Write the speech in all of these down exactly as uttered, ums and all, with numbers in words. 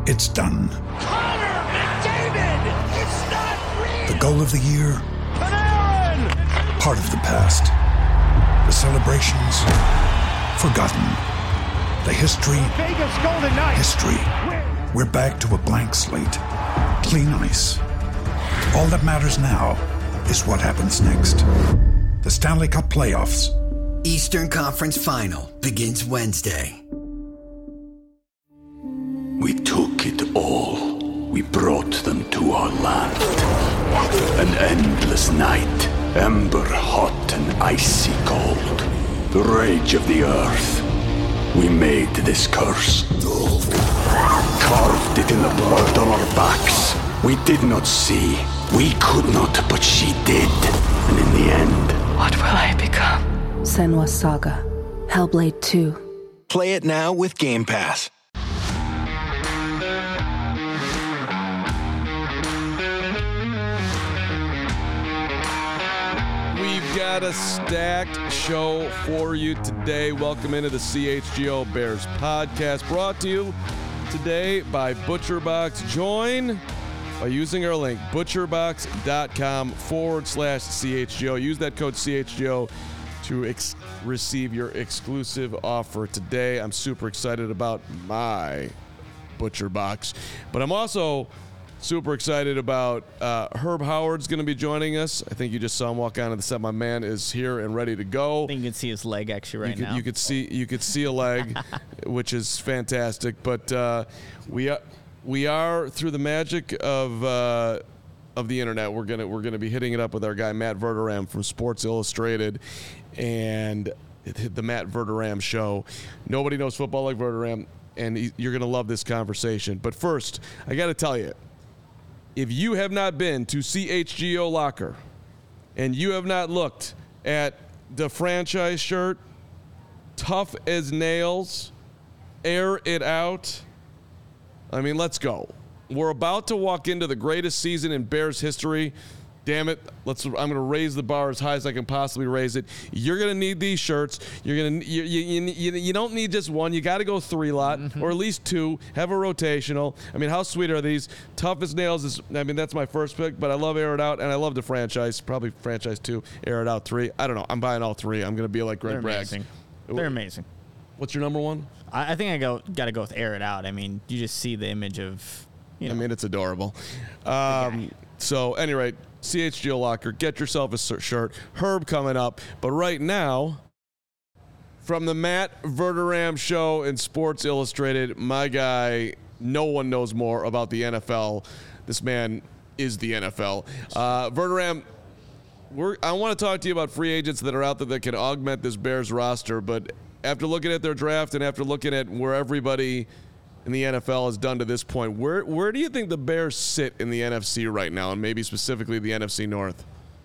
It's done. Connor McDavid! It's not real! The goal of the year? Panarin! Part of the past. The celebrations? Forgotten. The history? Vegas Golden Knights! History. We're back to a blank slate. Clean ice. All that matters now is what happens next. The Stanley Cup Playoffs. Eastern Conference Final begins Wednesday. We took it all. We brought them to our land. An endless night, ember hot and icy cold. The rage of the earth. We made this curse. Carved it in the blood on our backs. We did not see. We could not, but she did. And in the end... What will I become? Senua's Saga. Hellblade two. Play it now with Game Pass. We've got a stacked show for you today. Welcome into the C H G O Bears podcast, brought to you today by ButcherBox. Join by using our link, butcherbox.com forward slash CHGO. Use that code C H G O to ex- receive your exclusive offer today. I'm super excited about my ButcherBox, but I'm also super excited about uh, Herb Howard's going to be joining us. I think you just saw him walk onto the set. My man is here and ready to go. I think you can see his leg actually right you could, now. You could see you could see a leg, which is fantastic. But uh, we are we are through the magic of uh, of the internet. We're gonna we're gonna be hitting it up with our guy Matt Verderam from Sports Illustrated, and the Matt Verderam Show. Nobody knows football like Verderam, and he, you're gonna love this conversation. But first, I got to tell you. If you have not been to C H G O Locker and you have not looked at the franchise shirt, tough as nails, air it out, I mean, let's go. We're about to walk into the greatest season in Bears history. Damn it. Let's. I'm going to raise the bar as high as I can possibly raise it. You're going to need these shirts. You're going to you, you, you, you don't need just one. You got to go three lot mm-hmm. or at least two. Have a rotational. I mean, how sweet are these? Tough as nails is, I mean, that's my first pick, but I love Air It Out, and I love the franchise. Probably franchise two, Air It Out three. I don't know. I'm buying all three. I'm going to be like Greg They're Bragg. amazing. They're amazing. What's your number one? I, I think I go got to go with Air It Out. I mean, you just see the image of, you know. I mean, it's adorable. Um, so, anyway, C H G O Locker, get yourself a shirt. Herb coming up. But right now, from the Matt Verderam Show in Sports Illustrated, my guy, no one knows more about the N F L. This man is the N F L. Uh, Verderam, we're, I want to talk to you about free agents that are out there that can augment this Bears roster. But after looking at their draft and after looking at where everybody in the N F L has done to this point, where where do you think the Bears sit in the N F C right now, and maybe specifically the N F C North?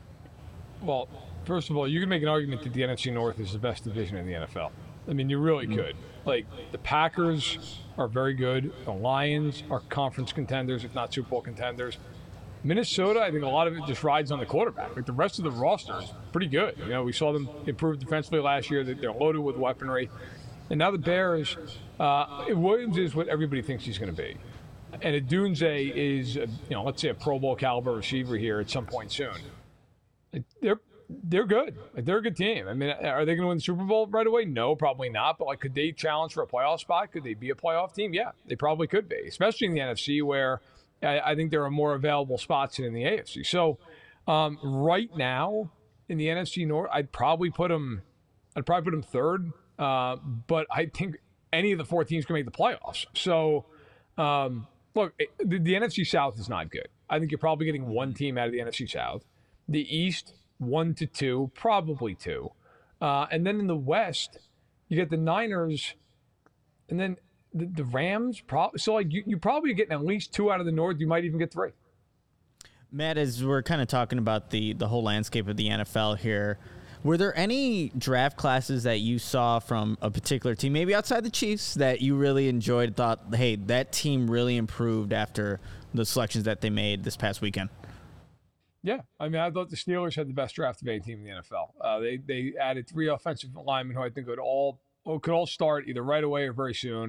Well, first of all, you can make an argument that the N F C North is the best division in the N F L. I mean, you really mm-hmm. could. Like, the Packers are very good. The Lions are conference contenders, if not Super Bowl contenders. Minnesota, I think a lot of it just rides on the quarterback. Like, the rest of the roster is pretty good. You know, we saw them improve defensively last year. They're loaded with weaponry. And now the Bears, uh, Williams is what everybody thinks he's going to be. And Odunze is, a, you know, let's say a Pro Bowl caliber receiver here at some point soon. They're they're good. Like, they're a good team. I mean, are they going to win the Super Bowl right away? No, probably not. But, like, could they challenge for a playoff spot? Could they be a playoff team? Yeah, they probably could be, especially in the N F C where I, I think there are more available spots than in the A F C. So um, right now in the N F C North, I'd probably put them, I'd probably put them third. Uh, but I think any of the four teams can make the playoffs. So, um, look, the, the N F C South is not good. I think you're probably getting one team out of the N F C South. The East, one to two, probably two. Uh, and then in the West, you get the Niners, and then the, the Rams. Pro- so, like, you, you're probably getting at least two out of the North. You might even get three. Matt, as we're kind of talking about the, the whole landscape of the N F L here, were there any draft classes that you saw from a particular team, maybe outside the Chiefs, that you really enjoyed, thought, hey, that team really improved after the selections that they made this past weekend? Yeah. I mean, I thought the Steelers had the best draft of any team in the N F L. Uh, they they added three offensive linemen who I think could all could all start either right away or very soon.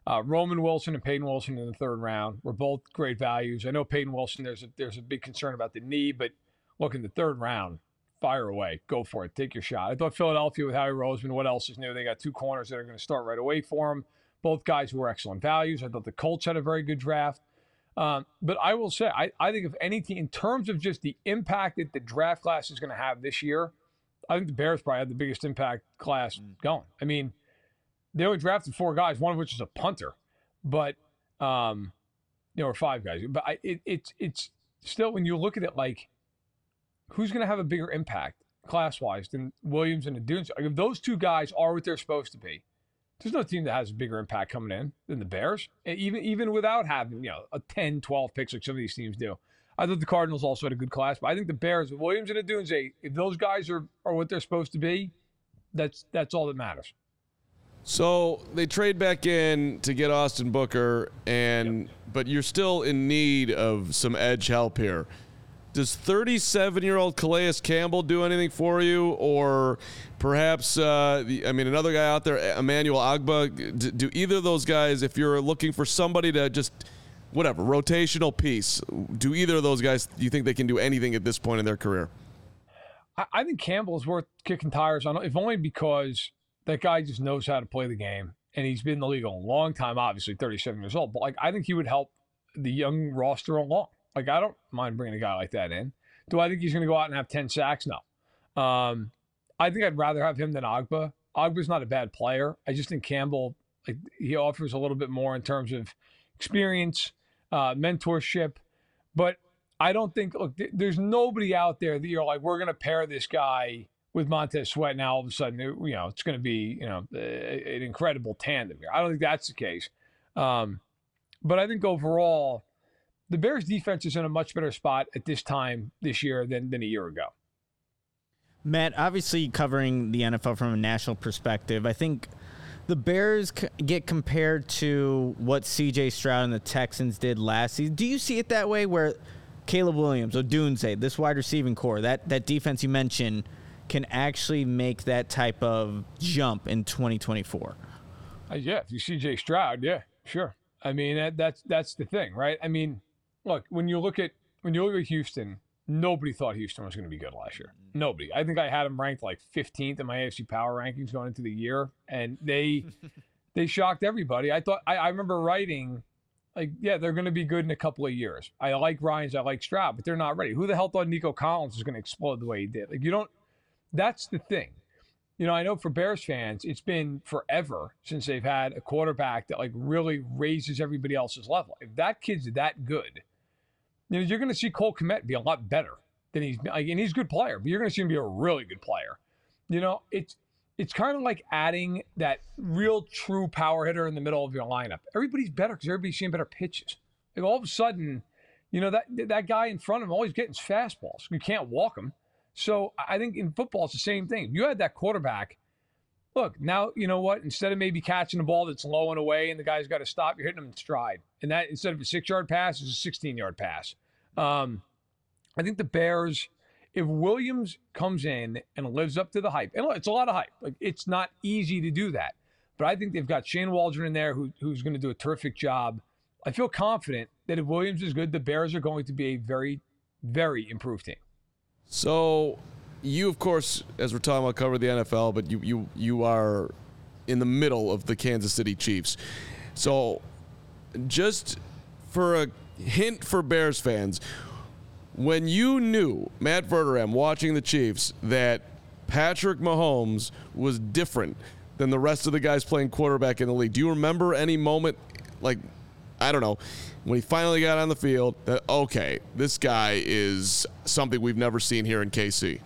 Uh, Roman Wilson and Peyton Wilson in the third round were both great values. I know Peyton Wilson, there's a, there's a big concern about the knee, but look, in the third round, fire away. Go for it. Take your shot. I thought Philadelphia with Howie Roseman, what else is new? They got two corners that are going to start right away for him. Both guys who were excellent values. I thought the Colts had a very good draft. Um, but I will say, I, I think if anything, in terms of just the impact that the draft class is going to have this year, I think the Bears probably had the biggest impact class going. I mean, they only drafted four guys, one of which is a punter, but um, you know, or five guys. But I, it, it's it's still, when you look at it, like, who's going to have a bigger impact class-wise than Williams and Odunze? Like, if those two guys are what they're supposed to be, there's no team that has a bigger impact coming in than the Bears, even even without having, you know, a ten, twelve picks like some of these teams do. I thought the Cardinals also had a good class, but I think the Bears with Williams and Odunze, if those guys are, are what they're supposed to be, that's that's all that matters. So they trade back in to get Austin Booker, and yep. but you're still in need of some edge help here. Does thirty-seven-year-old Calais Campbell do anything for you, or perhaps, uh, I mean, another guy out there, Emmanuel Agba? Do, do either of those guys, if you're looking for somebody to just, whatever, rotational piece, do either of those guys, do you think they can do anything at this point in their career? I, I think Campbell is worth kicking tires on, if only because that guy just knows how to play the game, and he's been in the league a long time, obviously, thirty-seven years old. But, like, I think he would help the young roster along. Like, I don't mind bringing a guy like that in. Do I think he's going to go out and have ten sacks? No. Um, I think I'd rather have him than Agba. Agba's not a bad player. I just think Campbell, like, he offers a little bit more in terms of experience, uh, mentorship. But I don't think, look, th- there's nobody out there that you're like, we're going to pair this guy with Montez Sweat. Now, all of a sudden, it, you know, it's going to be, you know, a, an incredible tandem here. I don't think that's the case. Um, but I think overall, the Bears defense is in a much better spot at this time this year than, than a year ago. Matt, obviously covering the N F L from a national perspective, I think the Bears c- get compared to what C J Stroud and the Texans did last season. Do you see it that way, where Caleb Williams, Odunze, this wide receiving core, that, that defense you mentioned, can actually make that type of jump in twenty twenty-four? Uh, yeah, if you C J Stroud, yeah, sure. I mean, that, that's that's the thing, right? I mean, look, when you look at when you look at Houston, nobody thought Houston was going to be good last year. Nobody. I think I had them ranked like fifteenth in my A F C Power rankings going into the year, and they they shocked everybody. I thought I, I remember writing, like, yeah, they're going to be good in a couple of years. I like Ryans, I like Stroud, but they're not ready. Who the hell thought Nico Collins was going to explode the way he did? Like, you don't. That's the thing. You know, I know for Bears fans, it's been forever since they've had a quarterback that, like, really raises everybody else's level. If that kid's that good, you know, you're going to see Cole Kmet be a lot better than he's been. Like, and he's a good player, but you're going to see him be a really good player. You know, it's it's kind of like adding that real true power hitter in the middle of your lineup. Everybody's better because everybody's seeing better pitches. Like, all of a sudden, you know, that that guy in front of him, all he's getting is fastballs. You can't walk him. So I think in football, it's the same thing. If you had that quarterback, look, now, you know what? Instead of maybe catching the ball that's low and away and the guy's got to stop, you're hitting him in stride. And that, instead of a six-yard pass, is a sixteen-yard pass. Um, I think the Bears, if Williams comes in and lives up to the hype, and look, it's a lot of hype. Like, it's not easy to do that. But I think they've got Shane Waldron in there who, who's going to do a terrific job. I feel confident that if Williams is good, the Bears are going to be a very, very improved team. So you, of course, as we're talking about, cover the N F L, but you you you are in the middle of the Kansas City Chiefs. So just for a hint for Bears fans, when you knew, Matt Verderame, watching the Chiefs, that Patrick Mahomes was different than the rest of the guys playing quarterback in the league, do you remember any moment, like, I don't know, when he finally got on the field, that, okay, this guy is something we've never seen here in K C?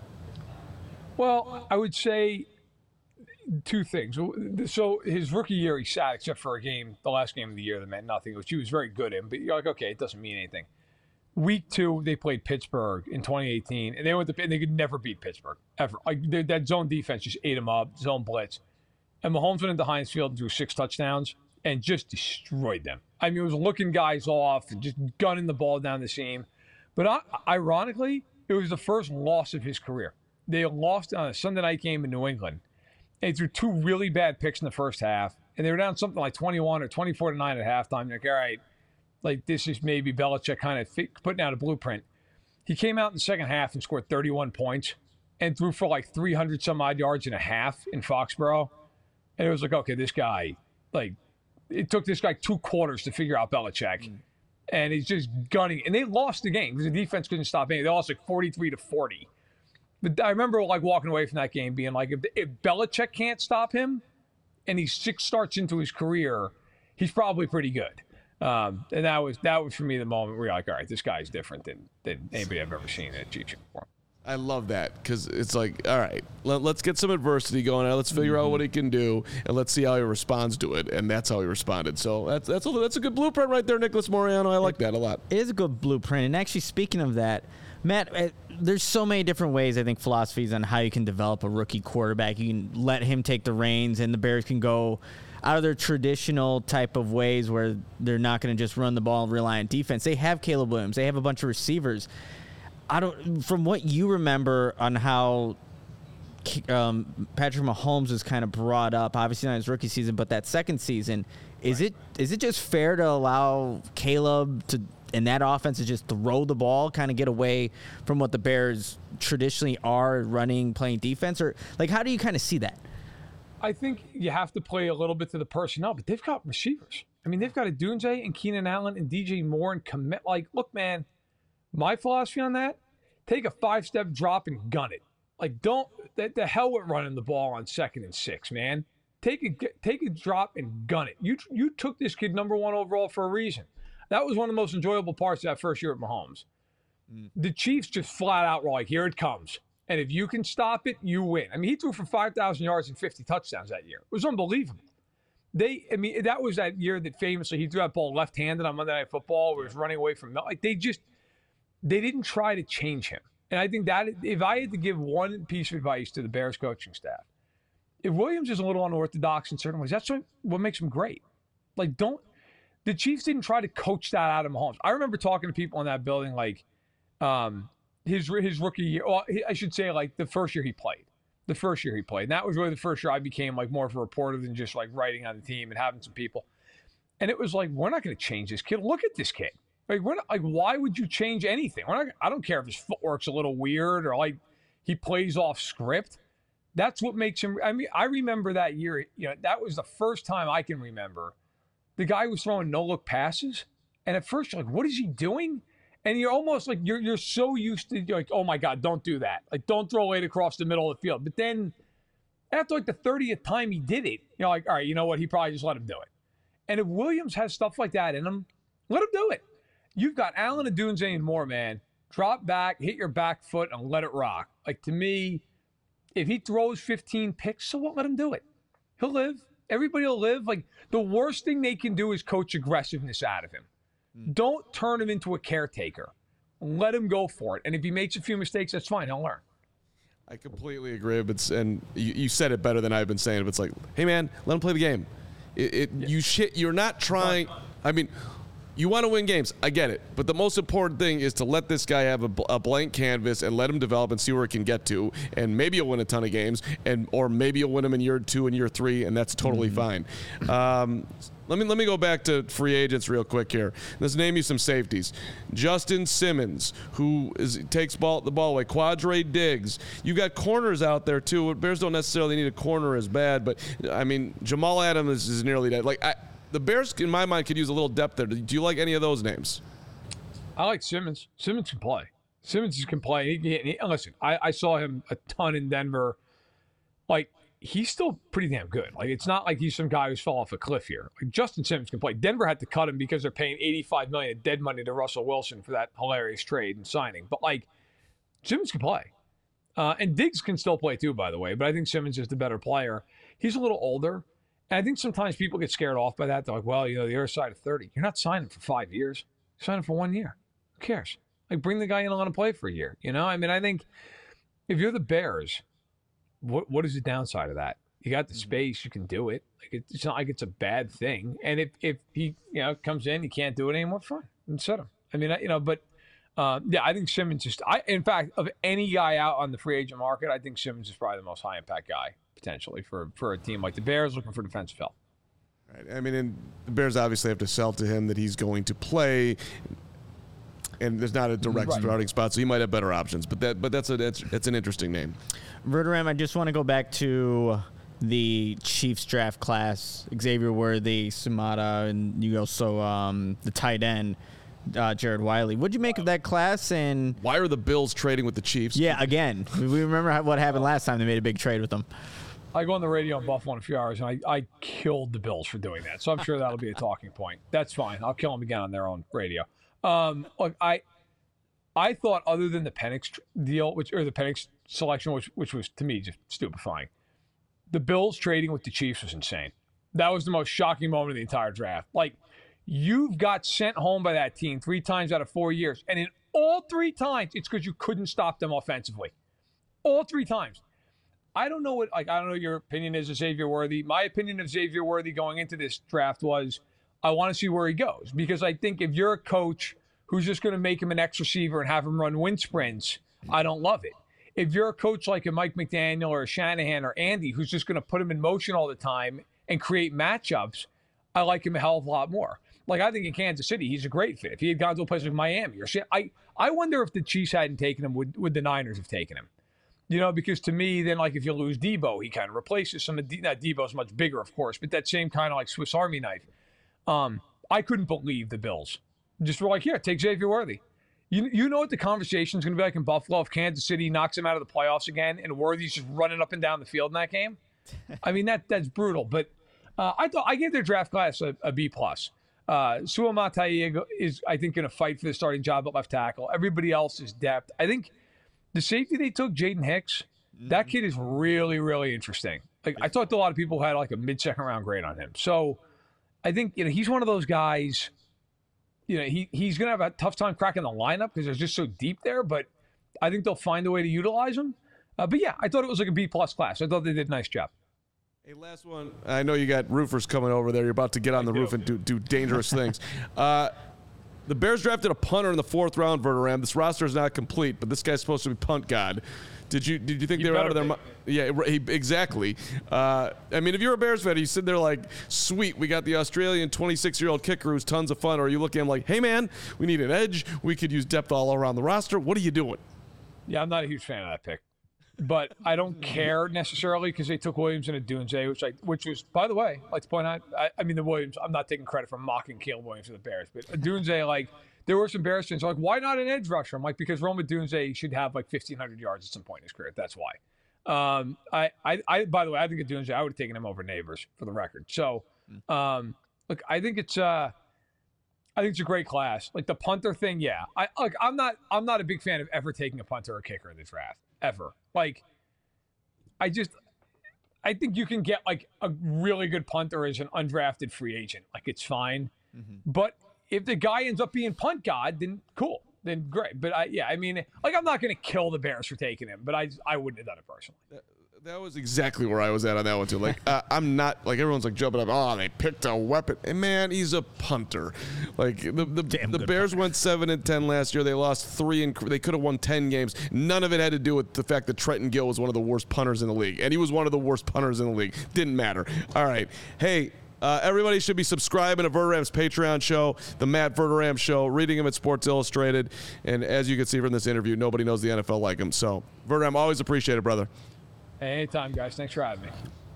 Well, I would say two things. So his rookie year, he sat except for a game, the last game of the year that meant nothing, which he was very good in. But you're like, okay, it doesn't mean anything. Week two, they played Pittsburgh in twenty eighteen, and they went to, and they could never beat Pittsburgh ever. Like, that zone defense just ate them up, zone blitz, and Mahomes went into Heinz Field and threw six touchdowns and just destroyed them. I mean, it was looking guys off and just gunning the ball down the seam. But uh, ironically, it was the first loss of his career. They lost on a Sunday night game in New England. And he threw two really bad picks in the first half. and they were down something like twenty-one or twenty-four to nine at halftime. You're like, all right, like this is maybe Belichick kind of fi- putting out a blueprint. He came out in the second half and scored thirty-one points and threw for like three hundred some odd yards and a half in Foxborough. And it was like, okay, this guy, like, it took this guy two quarters to figure out Belichick. Mm. And he's just gunning. And they lost the game because the defense couldn't stop anything. They lost like forty-three to forty. But I remember like walking away from that game being like, if, if Belichick can't stop him and he's six starts into his career, he's probably pretty good. Um, and that was that was for me the moment where you're like, all right, this guy's different than, than anybody I've ever seen at Chiefs before. I love that because it's like, all right, let, let's get some adversity going on. Let's figure mm-hmm. out what he can do, and let's see how he responds to it. And that's how he responded. So that's that's a, that's a good blueprint right there, Nicholas Moreano. I like that a lot. It is a good blueprint. And actually, speaking of that, Matt, there's so many different ways, I think, philosophies on how you can develop a rookie quarterback. You can let him take the reins, and the Bears can go out of their traditional type of ways where they're not going to just run the ball and rely on defense. They have Caleb Williams. They have a bunch of receivers. I don't. From what you remember on how um, Patrick Mahomes was kind of brought up, obviously not his rookie season, but that second season, is right. it is it just fair to allow Caleb to in that offense to just throw the ball, kind of get away from what the Bears traditionally are running, playing defense, or like how do you kind of see that? I think you have to play a little bit to the personnel, but they've got receivers. I mean, they've got a Dunze and Keenan Allen and D J Moore and commit. Like, look, man. My philosophy on that, take a five-step drop and gun it. Like, don't, the, the hell with running the ball on second and six, man. Take a, take a drop and gun it. You you took this kid number one overall for a reason. That was one of the most enjoyable parts of that first year at Mahomes. Mm. The Chiefs just flat out were like, here it comes. And if you can stop it, you win. I mean, he threw for five thousand yards and fifty touchdowns that year. It was unbelievable. They, I mean, that was that year that famously he threw that ball left-handed on Monday Night Football where he was running away from, like, they just, they didn't try to change him. And I think that if I had to give one piece of advice to the Bears coaching staff, if Williams is a little unorthodox in certain ways, that's what, what makes him great. Like, don't, the Chiefs didn't try to coach that out of Mahomes. I remember talking to people in that building, like, um, his his rookie year, well, I should say, like, the first year he played. The first year he played. And that was really the first year I became, like, more of a reporter than just, like, writing on the team and having some people. And it was like, we're not going to change this kid. Look at this kid. Like, we're not, like, why would you change anything? We're not, I don't care if his footwork's a little weird or, like, he plays off script. That's what makes him. I mean, I remember that year. You know, that was the first time I can remember the guy was throwing no-look passes. And at first, you're like, what is he doing? And you're almost like, you're you're so used to, you're like, oh, my God, don't do that. Like, don't throw it across the middle of the field. But then after, like, the thirtieth time he did it, you're like, all right, you know what? He probably just let him do it. And if Williams has stuff like that in him, let him do it. You've got Allen and Dunze and Moore, man. Drop back, hit your back foot, and let it rock. Like, to me, if he throws fifteen picks, so what? Let him do it. He'll live. Everybody will live. Like, the worst thing they can do is coach aggressiveness out of him. Mm. Don't turn him into a caretaker. Let him go for it. And if he makes a few mistakes, that's fine. He'll learn. I completely agree. But and you, you said it better than I've been saying. But it's like, hey, man, let him play the game. It, it yeah. you shit. You're not trying. I mean. You want to win games. I get it. But the most important thing is to let this guy have a, a blank canvas and let him develop and see where it can get to. And maybe you'll win a ton of games, and or maybe you'll win them in year two and year three, and that's totally mm-hmm. fine. Um, let me let me go back to free agents real quick here. Let's name you some safeties. Justin Simmons, who is takes ball the ball away. Quadre Diggs. You got corners out there too. Bears don't necessarily need a corner as bad, but I mean Jamal Adams is, is nearly dead. Like I. The Bears, in my mind, could use a little depth there. Do you like any of those names? I like Simmons. Simmons can play. Simmons can play. He, he, he, listen, I, I saw him a ton in Denver. Like, he's still pretty damn good. Like, it's not like he's some guy who's fell off a cliff here. Like, Justin Simmons can play. Denver had to cut him because they're paying eighty-five million dollars of dead money to Russell Wilson for that hilarious trade and signing. But, like, Simmons can play. Uh, and Diggs can still play, too, by the way. But I think Simmons is the better player. He's a little older. And I think sometimes people get scared off by that. They're like, well, you know, the other side of thirty. You're not signing for five years. You're signing for one year. Who cares? Like, bring the guy in and let him play for a year. You know, I mean, I think if you're the Bears, what what is the downside of that? You got the space. You can do it. Like, it's not like it's a bad thing. And if, if he, you know, comes in, he can't do it anymore, fine. Then set him. I mean, you know, but, uh, yeah, I think Simmons just, I, in fact, of any guy out on the free agent market, I think Simmons is probably the most high-impact guy. Potentially for, for a team like the Bears looking for defensive help. Right. I mean, and the Bears obviously have to sell to him that he's going to play, and there's not a direct Right. starting spot, so he might have better options. But that, but that's a that's, that's an interesting name. Verderame, I just want to go back to the Chiefs draft class. Xavier Worthy, Sumata, and you also um, the tight end, uh, Jared Wiley. What'd you make of that class? And why are the Bills trading with the Chiefs? Yeah, again, we we remember how- what happened last time they made a big trade with them. I go on the radio in Buffalo in a few hours, and I, I killed the Bills for doing that. So I'm sure that'll be a talking point. That's fine. I'll kill them again on their own radio. Um, look, I I thought other than the Penix deal, which or the Penix selection, which which was to me just stupefying, the Bills trading with the Chiefs was insane. That was the most shocking moment of the entire draft. Like, you've got sent home by that team three times out of four years, and in all three times, it's because you couldn't stop them offensively. All three times. I don't know what, like, I don't know what your opinion is of Xavier Worthy. My opinion of Xavier Worthy going into this draft was, I want to see where he goes. Because I think if you're a coach who's just going to make him an X receiver and have him run wind sprints, I don't love it. If you're a coach like a Mike McDaniel or a Shanahan or Andy, who's just going to put him in motion all the time and create matchups, I like him a hell of a lot more. Like, I think in Kansas City, he's a great fit. If he had gone to a place like Miami or shit, I, I wonder if the Chiefs hadn't taken him, would, would the Niners have taken him? You know, because to me, then, like, if you lose Debo, he kind of replaces some of De- not Debo's much bigger, of course, but that same kind of like Swiss Army knife. Um, I couldn't believe the Bills. Just were like, here, take Xavier Worthy. You you know what the conversation's going to be like in Buffalo if Kansas City knocks him out of the playoffs again and Worthy's just running up and down the field in that game? I mean, that that's brutal. But uh, I thought I gave their draft class a, a B plus. Uh, Suamataia Taia is, I think, going to fight for the starting job at left tackle. Everybody else is depth. I think the safety they took, Jaden Hicks, mm-hmm. that kid is really, really interesting. Like, I talked to a lot of people who had like a mid-second round grade on him. So I think, you know, he's one of those guys, you know, he he's going to have a tough time cracking the lineup because they're just so deep there, but I think they'll find a way to utilize him. Uh, but yeah, I thought it was like a B plus class. I thought they did a nice job. Hey, last one. I know you got roofers coming over there. You're about to get on the roof and do, do dangerous things. Uh, the Bears drafted a punter in the fourth round, Verderame. This roster is not complete, but this guy's supposed to be punt god. Did you did you think You they were out of their better mind? Yeah, he, exactly. Uh, I mean, if you're a Bears fan, you sit there like, sweet, we got the Australian twenty-six-year-old kicker who's tons of fun, or are you looking at him like, hey, man, we need an edge. We could use depth all around the roster. What are you doing? Yeah, I'm not a huge fan of that pick. But I don't care necessarily because they took Williams and Odunze, which I, which was, by the way, I'd like to point out, I, I mean, the Williams, I'm not taking credit for mocking Caleb Williams for the Bears, but Odunze, like, there were some Bears fans like, why not an edge rusher? I'm like, because Rome Odunze should have like fifteen hundred yards at some point in his career. That's why. Um, I, I, I, by the way, I think Odunze, I would have taken him over Neighbors for the record. So, um, look, I think it's, uh, I think it's a great class. Like the punter thing, yeah. I like. I'm not. I'm not a big fan of ever taking a punter or a kicker in the draft ever. Like, I just, I think you can get like a really good punter as an undrafted free agent. Like it's fine, mm-hmm. but if the guy ends up being punt god, then cool, then great. But I, yeah, I mean, like I'm not going to kill the Bears for taking him, but I, I wouldn't have done it personally. That was exactly where I was at on that one, too. Like, uh, I'm not, like, everyone's, like, jumping up. Oh, they picked a weapon. And, man, he's a punter. Like, the the, the Bears punter. Went seven and ten last year. They lost three, and they could have won ten games. None of it had to do with the fact that Trenton Gill was one of the worst punters in the league. And he was one of the worst punters in the league. Didn't matter. All right. Hey, uh, everybody should be subscribing to Verderame's Patreon show, the Matt Verderame Show, reading him at Sports Illustrated. And as you can see from this interview, nobody knows the N F L like him. So, Verderame, always appreciate it, brother. Hey, anytime, guys. Thanks for having me.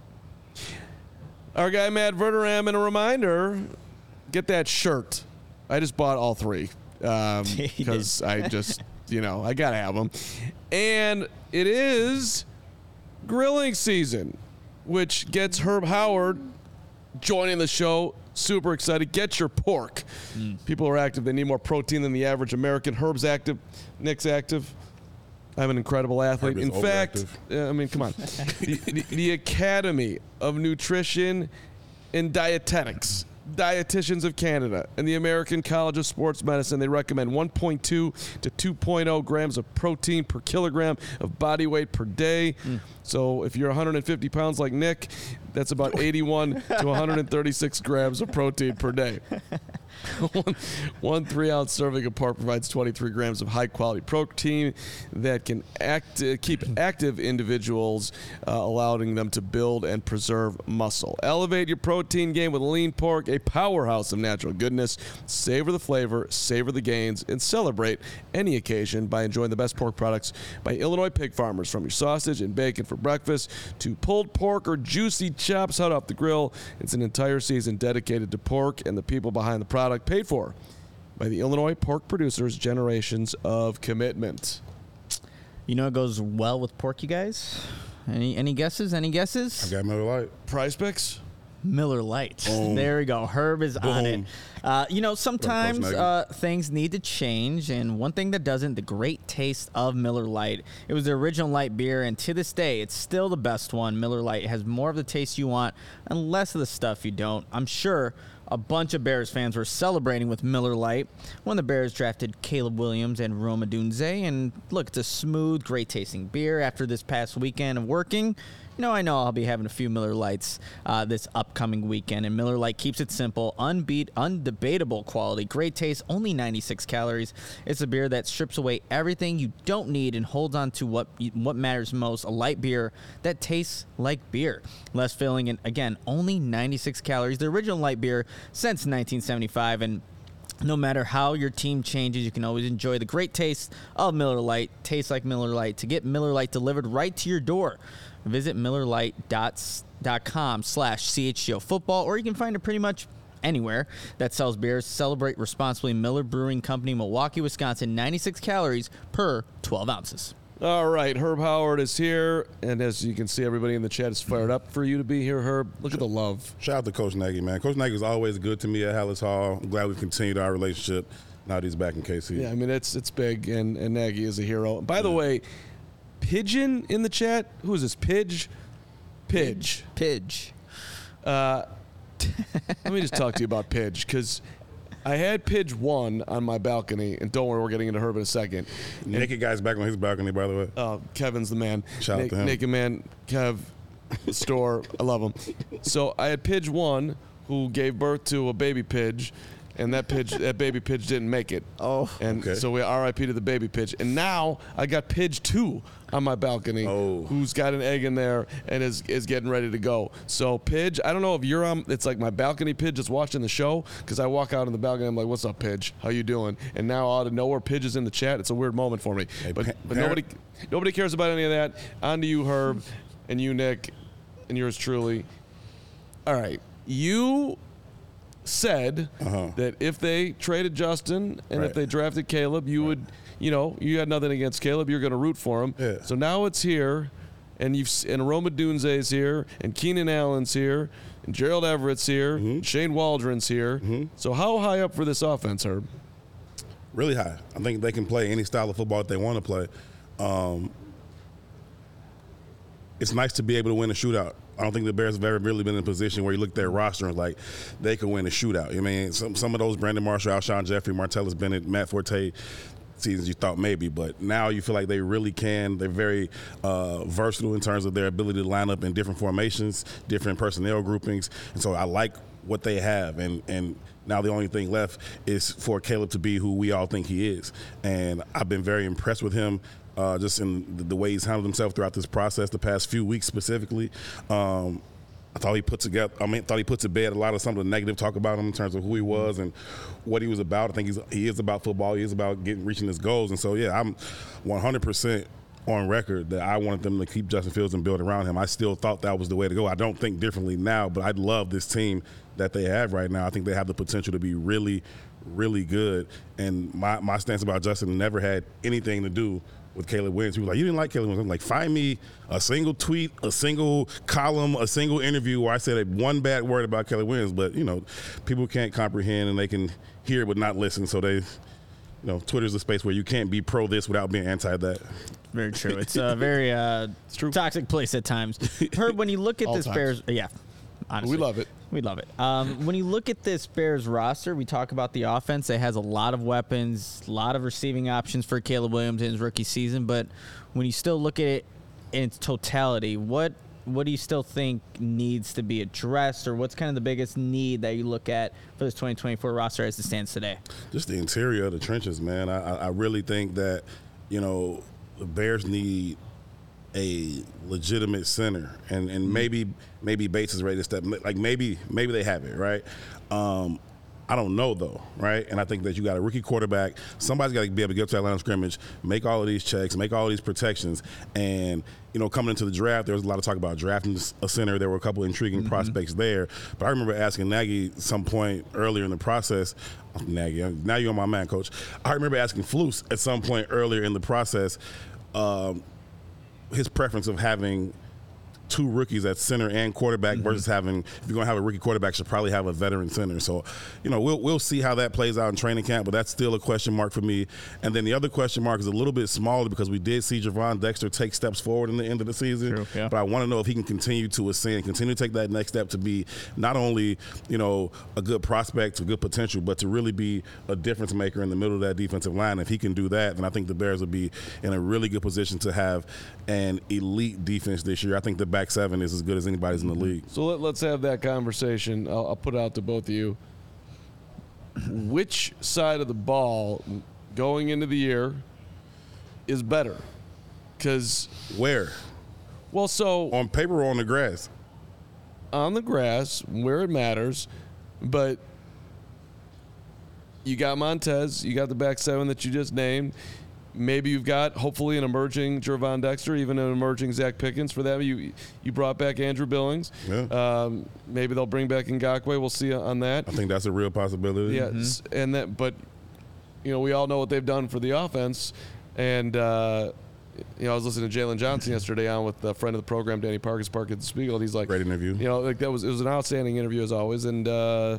Our guy, Matt Verderame, and a reminder, get that shirt. I just bought all three because um, I just, you know, I got to have them. And it is grilling season, which gets Herb Howard joining the show. Super excited. Get your pork. Mm. People are active. They need more protein than the average American. Herb's active. Nick's active. I'm an incredible athlete. In fact, uh, I mean, come on. the, the, the Academy of Nutrition and Dietetics, Dietitians of Canada, and the American College of Sports Medicine, they recommend one point two to two point oh grams of protein per kilogram of body weight per day. Mm. So if you're one hundred fifty pounds like Nick, that's about eighty-one to one hundred thirty-six grams of protein per day. one, one three-ounce serving of pork provides twenty-three grams of high-quality protein that can act, uh, keep active individuals, uh, allowing them to build and preserve muscle. Elevate your protein game with lean pork, a powerhouse of natural goodness. Savor the flavor, savor the gains, and celebrate any occasion by enjoying the best pork products by Illinois pig farmers. From your sausage and bacon for breakfast to pulled pork or juicy chops hot off the grill, it's an entire season dedicated to pork and the people behind the product, paid for by the Illinois pork producers' generations of commitment. You know it goes well with pork, you guys? Any any guesses? Any guesses? I got Miller Lite. Prize Picks? Miller Lite. Boom. There we go. Herb is Boom. on it. Uh, you know, sometimes Nagy. uh, things need to change, and one thing that doesn't, the great taste of Miller Lite. It was the original light beer, and to this day, it's still the best one. Miller Lite has more of the taste you want and less of the stuff you don't. I'm sure a bunch of Bears fans were celebrating with Miller Lite when the Bears drafted Caleb Williams and Rome Odunze. And look, it's a smooth, great-tasting beer. After this past weekend of working, you know, I know I'll be having a few Miller Lites uh, this upcoming weekend. And Miller Lite keeps it simple, unbeat, undebatable quality, great taste, only ninety-six calories. It's a beer that strips away everything you don't need and holds on to what what matters most, a light beer that tastes like beer. Less filling, and again, only ninety-six calories. The original light beer since nineteen seventy-five, and no matter how your team changes, you can always enjoy the great taste of Miller Lite. Tastes like Miller Lite. To get Miller Lite delivered right to your door, visit Miller Lite dot com slash C H G O football, or you can find it pretty much anywhere that sells beers. Celebrate responsibly. Miller Brewing Company, Milwaukee, Wisconsin. ninety-six calories per twelve ounces. All right, Herb Howard is here, and as you can see, everybody in the chat is fired up for you to be here, Herb. Look at the love. Shout out to Coach Nagy, man. Coach Nagy was always good to me at Hallis Hall. I'm glad we've continued our relationship. Now that he's back in K C. Yeah, I mean, it's it's big, and, and Nagy is a hero. By the way, Pigeon in the chat. Who is this? Pidge? Pidge. Pidge. Uh, let me just talk to you about Pidge, because I had Pidge one on my balcony, and don't worry, we're getting into Herb in a second. And, Naked guy's back on his balcony, by the way. uh, Kevin's the man. Shout out Na- to him. Naked Man, Kev, store. I love him. So I had Pidge one, who gave birth to a baby Pidge, and that Pidge, that baby Pidge didn't make it. Oh. And Okay. so we R I P to the baby Pidge. And now I got Pidge two on my balcony, Oh. who's got an egg in there and is is getting ready to go. So Pidge, I don't know if you're on, it's like my balcony Pidge just watching the show, because I walk out on the balcony, I'm like, what's up, Pidge? How you doing? And now out of nowhere, Pidge is in the chat. It's a weird moment for me. Hey, but pa- but parent- nobody nobody cares about any of that. On to you, Herb, and you, Nick, and yours truly. All right. You said Uh-huh. that if they traded Justin and if Right. they drafted Caleb, you would, you know, you had nothing against Caleb. You're going to root for him. Yeah. So now it's here, and you've s- and Rome Odunze's here, and Keenan Allen's here, and Gerald Everett's here, Mm-hmm. and Shane Waldron's here. So how high up for this offense, Herb? Really high. I think they can play any style of football that they want to play. Um, it's nice to be able to win a shootout. I don't think the Bears have ever really been in a position where you look at their roster and like they could win a shootout. I mean, some some of those Brandon Marshall, Alshon Jeffrey, Martellus Bennett, Matt Forte seasons you thought maybe, but now you feel like they really can. They're very uh, versatile in terms of their ability to line up in different formations, different personnel groupings, and so I like what they have. And and now the only thing left is for Caleb to be who we all think he is. And I've been very impressed with him. Uh, just in the, the way he's handled himself throughout this process, the past few weeks specifically. Um, I thought he put together. I mean, thought he put to bed a lot of some of the negative talk about him in terms of who he was and what he was about. I think he's he is about football. He is about getting reaching his goals. And so, yeah, I'm one hundred percent on record that I wanted them to keep Justin Fields and build around him. I still thought that was the way to go. I don't think differently now, but I love this team that they have right now. I think they have the potential to be really, really good. And my my stance about Justin never had anything to do with Caleb Williams. He was like, you didn't like Caleb Williams. I'm like, find me a single tweet, a single column, a single interview where I said one bad word about Caleb Williams. But, you know, people can't comprehend and they can hear but not listen. So they, you know, Twitter's a space where you can't be pro this without being anti that. Very true. It's a very uh, toxic place at times. Herb, when you look at All this times. Bears, yeah, honestly, We love it. We love it. Um, when you look at this Bears roster, we talk about the offense. It has a lot of weapons, a lot of receiving options for Caleb Williams in his rookie season. But when you still look at it in its totality, what what do you still think needs to be addressed, or what's kind of the biggest need that you look at for this twenty twenty-four roster as it stands today? Just the interior of the trenches, man. I, I really think that, you know, the Bears need a legitimate center, and, and mm-hmm. maybe maybe Bates is ready to step. Like maybe maybe they have it, right? Um, I don't know, though, right? And I think that you got a rookie quarterback. Somebody's got to be able to get up to that line of scrimmage, make all of these checks, make all of these protections. And, you know, coming into the draft, there was a lot of talk about drafting a center. There were a couple of intriguing mm-hmm. prospects there. But I remember asking Nagy some point earlier in the process, oh, Nagy, now you're on my man, Coach. I remember asking Flus at some point earlier in the process um, his preference of having two rookies at center and quarterback mm-hmm. versus having, if you're going to have a rookie quarterback, should probably have a veteran center. So, you know, we'll we'll see how that plays out in training camp, but that's still a question mark for me. And then the other question mark is a little bit smaller because we did see Javon Dexter take steps forward in the end of the season. True, yeah. But I want to know if he can continue to ascend, continue to take that next step to be not only, you know, a good prospect, a good potential, but to really be a difference maker in the middle of that defensive line. If he can do that, then I think the Bears will be in a really good position to have an elite defense this year. I think the back seven is as good as anybody's in the league. So let, let's have that conversation. I'll, I'll put it out to both of you. Which side of the ball going into the year is better? Because where? Well, so on paper or on the grass? On the grass, where it matters. But you got Montez, you got the back seven that you just named. Maybe you've got, hopefully, an emerging Javon Dexter, even an emerging Zach Pickens for that. You you brought back Andrew Billings. Yeah. Um, maybe they'll bring back Ngakoue. We'll see on that. I think that's a real possibility. Yes, mm-hmm. and that, but you know, we all know what they've done for the offense. And uh, you know, I was listening to Jalen Johnson yesterday on with a friend of the program, Danny Parkes, Park at the Spiegel. And he's like, great interview. You know, like that was it was an outstanding interview as always, and. Uh,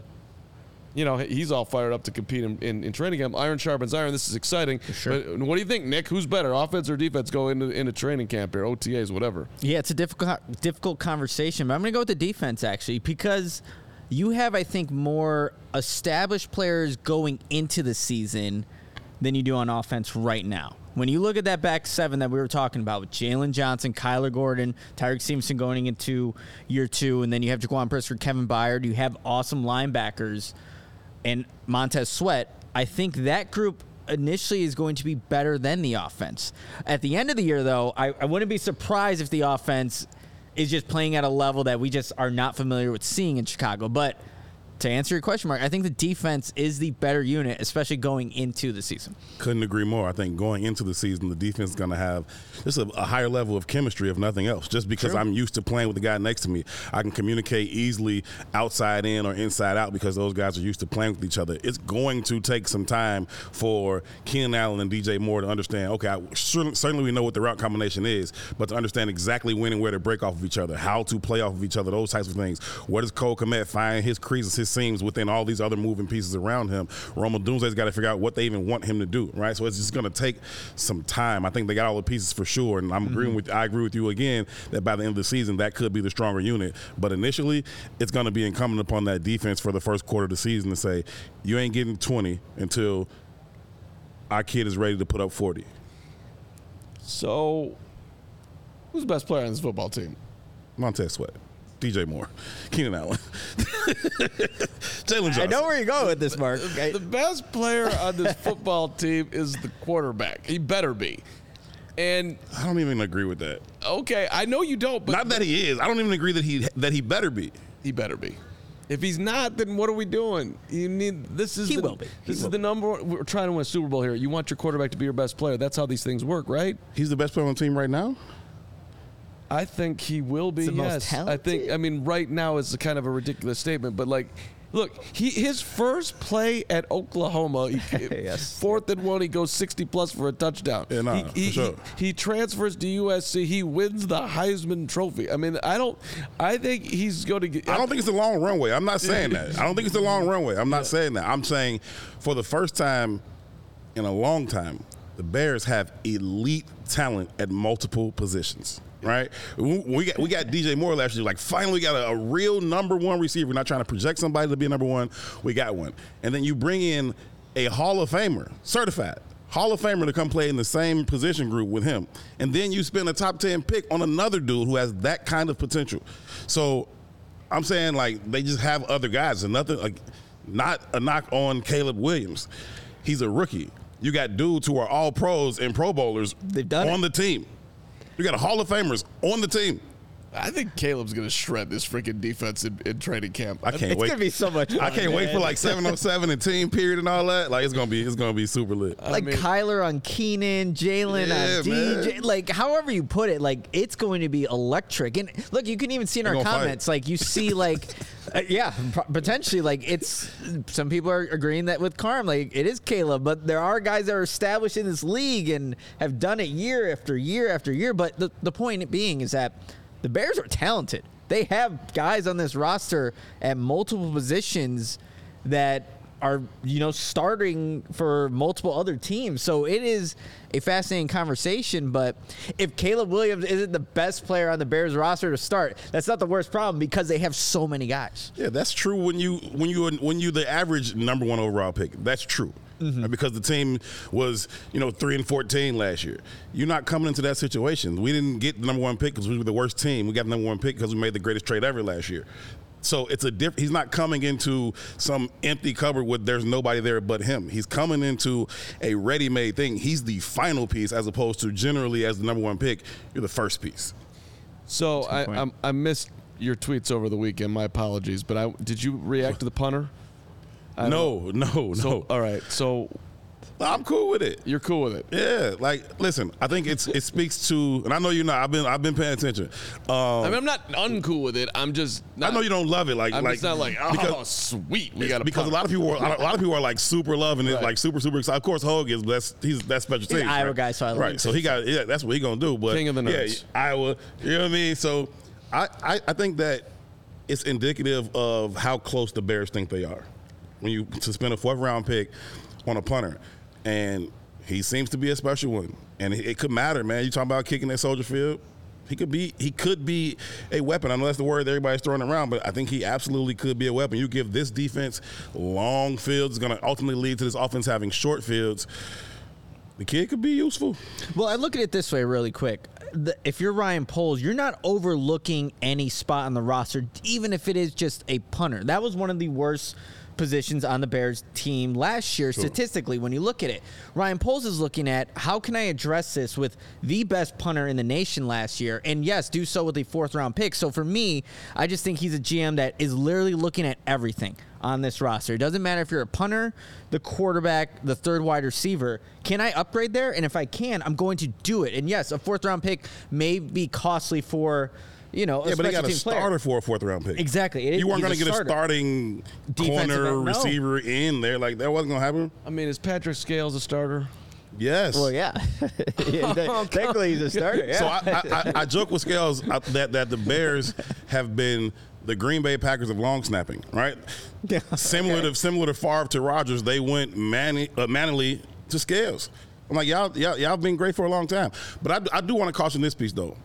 You know, he's all fired up to compete in, in, in training camp. Iron sharpens iron. This is exciting. Sure. But what do you think, Nick? Who's better, offense or defense, go into, into training camp here, O T As, whatever? Yeah, it's a difficult difficult conversation, but I'm going to go with the defense, actually, because you have, I think, more established players going into the season than you do on offense right now. When you look at that back seven that we were talking about with Jalen Johnson, Kyler Gordon, Tyreek Stevenson going into year two, and then you have Jaquan Brisker, Kevin Byard, you have awesome linebackers, and Montez Sweat, I think that group initially is going to be better than the offense. At the end of the year, though, I, I wouldn't be surprised if the offense is just playing at a level that we just are not familiar with seeing in Chicago. But to answer your question, Mark, I think the defense is the better unit, especially going into the season. Couldn't agree more. I think going into the season, the defense is going to have just a, a higher level of chemistry, if nothing else. Just because True. I'm used to playing with the guy next to me, I can communicate easily outside in or inside out because those guys are used to playing with each other. It's going to take some time for Keenan Allen and D J Moore to understand, okay, I, certainly, certainly we know what the route combination is, but to understand exactly when and where to break off of each other, how to play off of each other, those types of things. Where does Cole Kmet find his creases, his seams within all these other moving pieces around him? Roma Dunze's got to figure out what they even want him to do, right? So it's just going to take some time. I think they got all the pieces for sure, and I'm mm-hmm. agreeing with I agree with you again that by the end of the season that could be the stronger unit. But initially, it's going to be incumbent upon that defense for the first quarter of the season to say, you ain't getting twenty until our kid is ready to put up forty. So, who's the best player on this football team? Montez Sweat. D J Moore, Keenan Allen, Jalen Johnson. I know where you're going with this, Mark. Okay. The best player on this football team is the quarterback. He better be. And I don't even agree with that. Okay, I know you don't. But not that he is. I don't even agree that he that he better be. He better be. If he's not, then what are we doing? You need this is he the, will be. This he is the number one. We're trying to win a Super Bowl here. You want your quarterback to be your best player. That's how these things work, right? He's the best player on the team right now. I think he will be. The most yes, talented? I think. I mean, right now is a kind of a ridiculous statement, but like, look, he his first play at Oklahoma, he, yes. fourth and one, he goes sixty plus for a touchdown. Yeah, nah, he, for he, sure. he, he transfers to U S C. He wins the Heisman Trophy. I mean, I don't. I think he's going to get. I don't think it's a long runway. I'm not saying that. I don't think it's a long runway. I'm not yeah. saying that. I'm saying for the first time in a long time, the Bears have elite talent at multiple positions. Right, we got we got D J Moore last year. Like, finally, we got a, a real number one receiver. We're not trying to project somebody to be a number one. We got one, and then you bring in a Hall of Famer, certified Hall of Famer to come play in the same position group with him. And then you spend a top ten pick on another dude who has that kind of potential. So I'm saying, like, they just have other guys. And nothing, like, not a knock on Caleb Williams. He's a rookie. You got dudes who are all pros and Pro Bowlers They've done on it. the team. You got a Hall of Famers on the team. I think Caleb's going to shred this freaking defense in, in training camp. I can't It's wait. gonna be so much fun. I can't wait man. for like seven oh seven and team period and all that. Like it's gonna be, it's gonna be super lit. Like mean- Kyler on Keenan, Jalen Yeah, on D J, man. like however you put it, like it's going to be electric. And look, you can even see in They're our gonna fight. comments, like you see, like uh, yeah, pro- potentially, like it's some people are agreeing that with Carm, like it is Caleb, but there are guys that are established in this league and have done it year after year after year. But the the point being is that the Bears are talented. They have guys on this roster at multiple positions that are, you know, starting for multiple other teams. So it is a fascinating conversation. But if Caleb Williams isn't the best player on the Bears roster to start, that's not the worst problem because they have so many guys. Yeah, that's true when you when you when you the average number one overall pick. That's true. Mm-hmm. Uh, Because the team was, you know, three and fourteen last year. You're not coming into that situation. We didn't get the number one pick because we were the worst team. We got the number one pick because we made the greatest trade ever last year. So it's a diff- he's not coming into some empty cupboard with there's nobody there but him. He's coming into a ready-made thing. He's the final piece as opposed to generally as the number one pick, you're the first piece. So I, point. I'm, I missed your tweets over the weekend. My apologies. But I did you react to the punter? I No, no, no. So, all right. So I'm cool with it. you're cool with it. Yeah, like listen, I think it's it speaks to, and I know you're not. I've been I've been paying attention. Um, I mean, I'm not uncool with it. I'm just. Not, I know you don't love it, like I'm like just not like, oh, because, sweet, we got a because a punter. lot of people are a lot of people are like super loving it, Right. like super super excited. Of course, Hogue is that's he's that's special He's teams, an Iowa right? guy, so I love right. it. So he got yeah, that's what he gonna do. But King of the nerds. yeah, Iowa. You know what I mean? So I, I I think that it's indicative of how close the Bears think they are when you to spend a fourth round pick on a punter, and he seems to be a special one, and it, it could matter, man. You talking about kicking at Soldier Field? He could be he could be a weapon. I know that's the word everybody's throwing around, but I think he absolutely could be a weapon. You give this defense long fields, it's going to ultimately lead to this offense having short fields. The kid could be useful. Well, I look at it this way really quick. The, if you're Ryan Poles, you're not overlooking any spot on the roster, even if it is just a punter. That was one of the worst positions on the Bears team last year, Sure. statistically, when you look at it. Ryan Poles is looking at how can I address this with the best punter in the nation last year, and yes, do so with a fourth round pick. So for me, I just think he's a G M that is literally looking at everything on this roster. It doesn't matter if you're a punter, the quarterback, the third wide receiver. Can I upgrade there? And if I can, I'm going to do it. And yes, a fourth round pick may be costly for, you know, a Yeah, but he special got a teams player. starter for a fourth round pick. Exactly. It- You weren't he's going a to get a starter. starting Defensive corner end, no. receiver in there. Like, that wasn't going to happen. I mean, is Patrick Scales a starter? Yes. Well, yeah. yeah te- technically, he's a starter. Yeah. So I, I, I, I joke with Scales uh, that, that the Bears have been the Green Bay Packers of long snapping, right? Yeah, Similar okay. to similar to Favre to Rodgers, they went mani- uh, manually to Scales. I'm like, y'all, y'all, y'all been great for a long time. But I, I do want to caution this piece, though.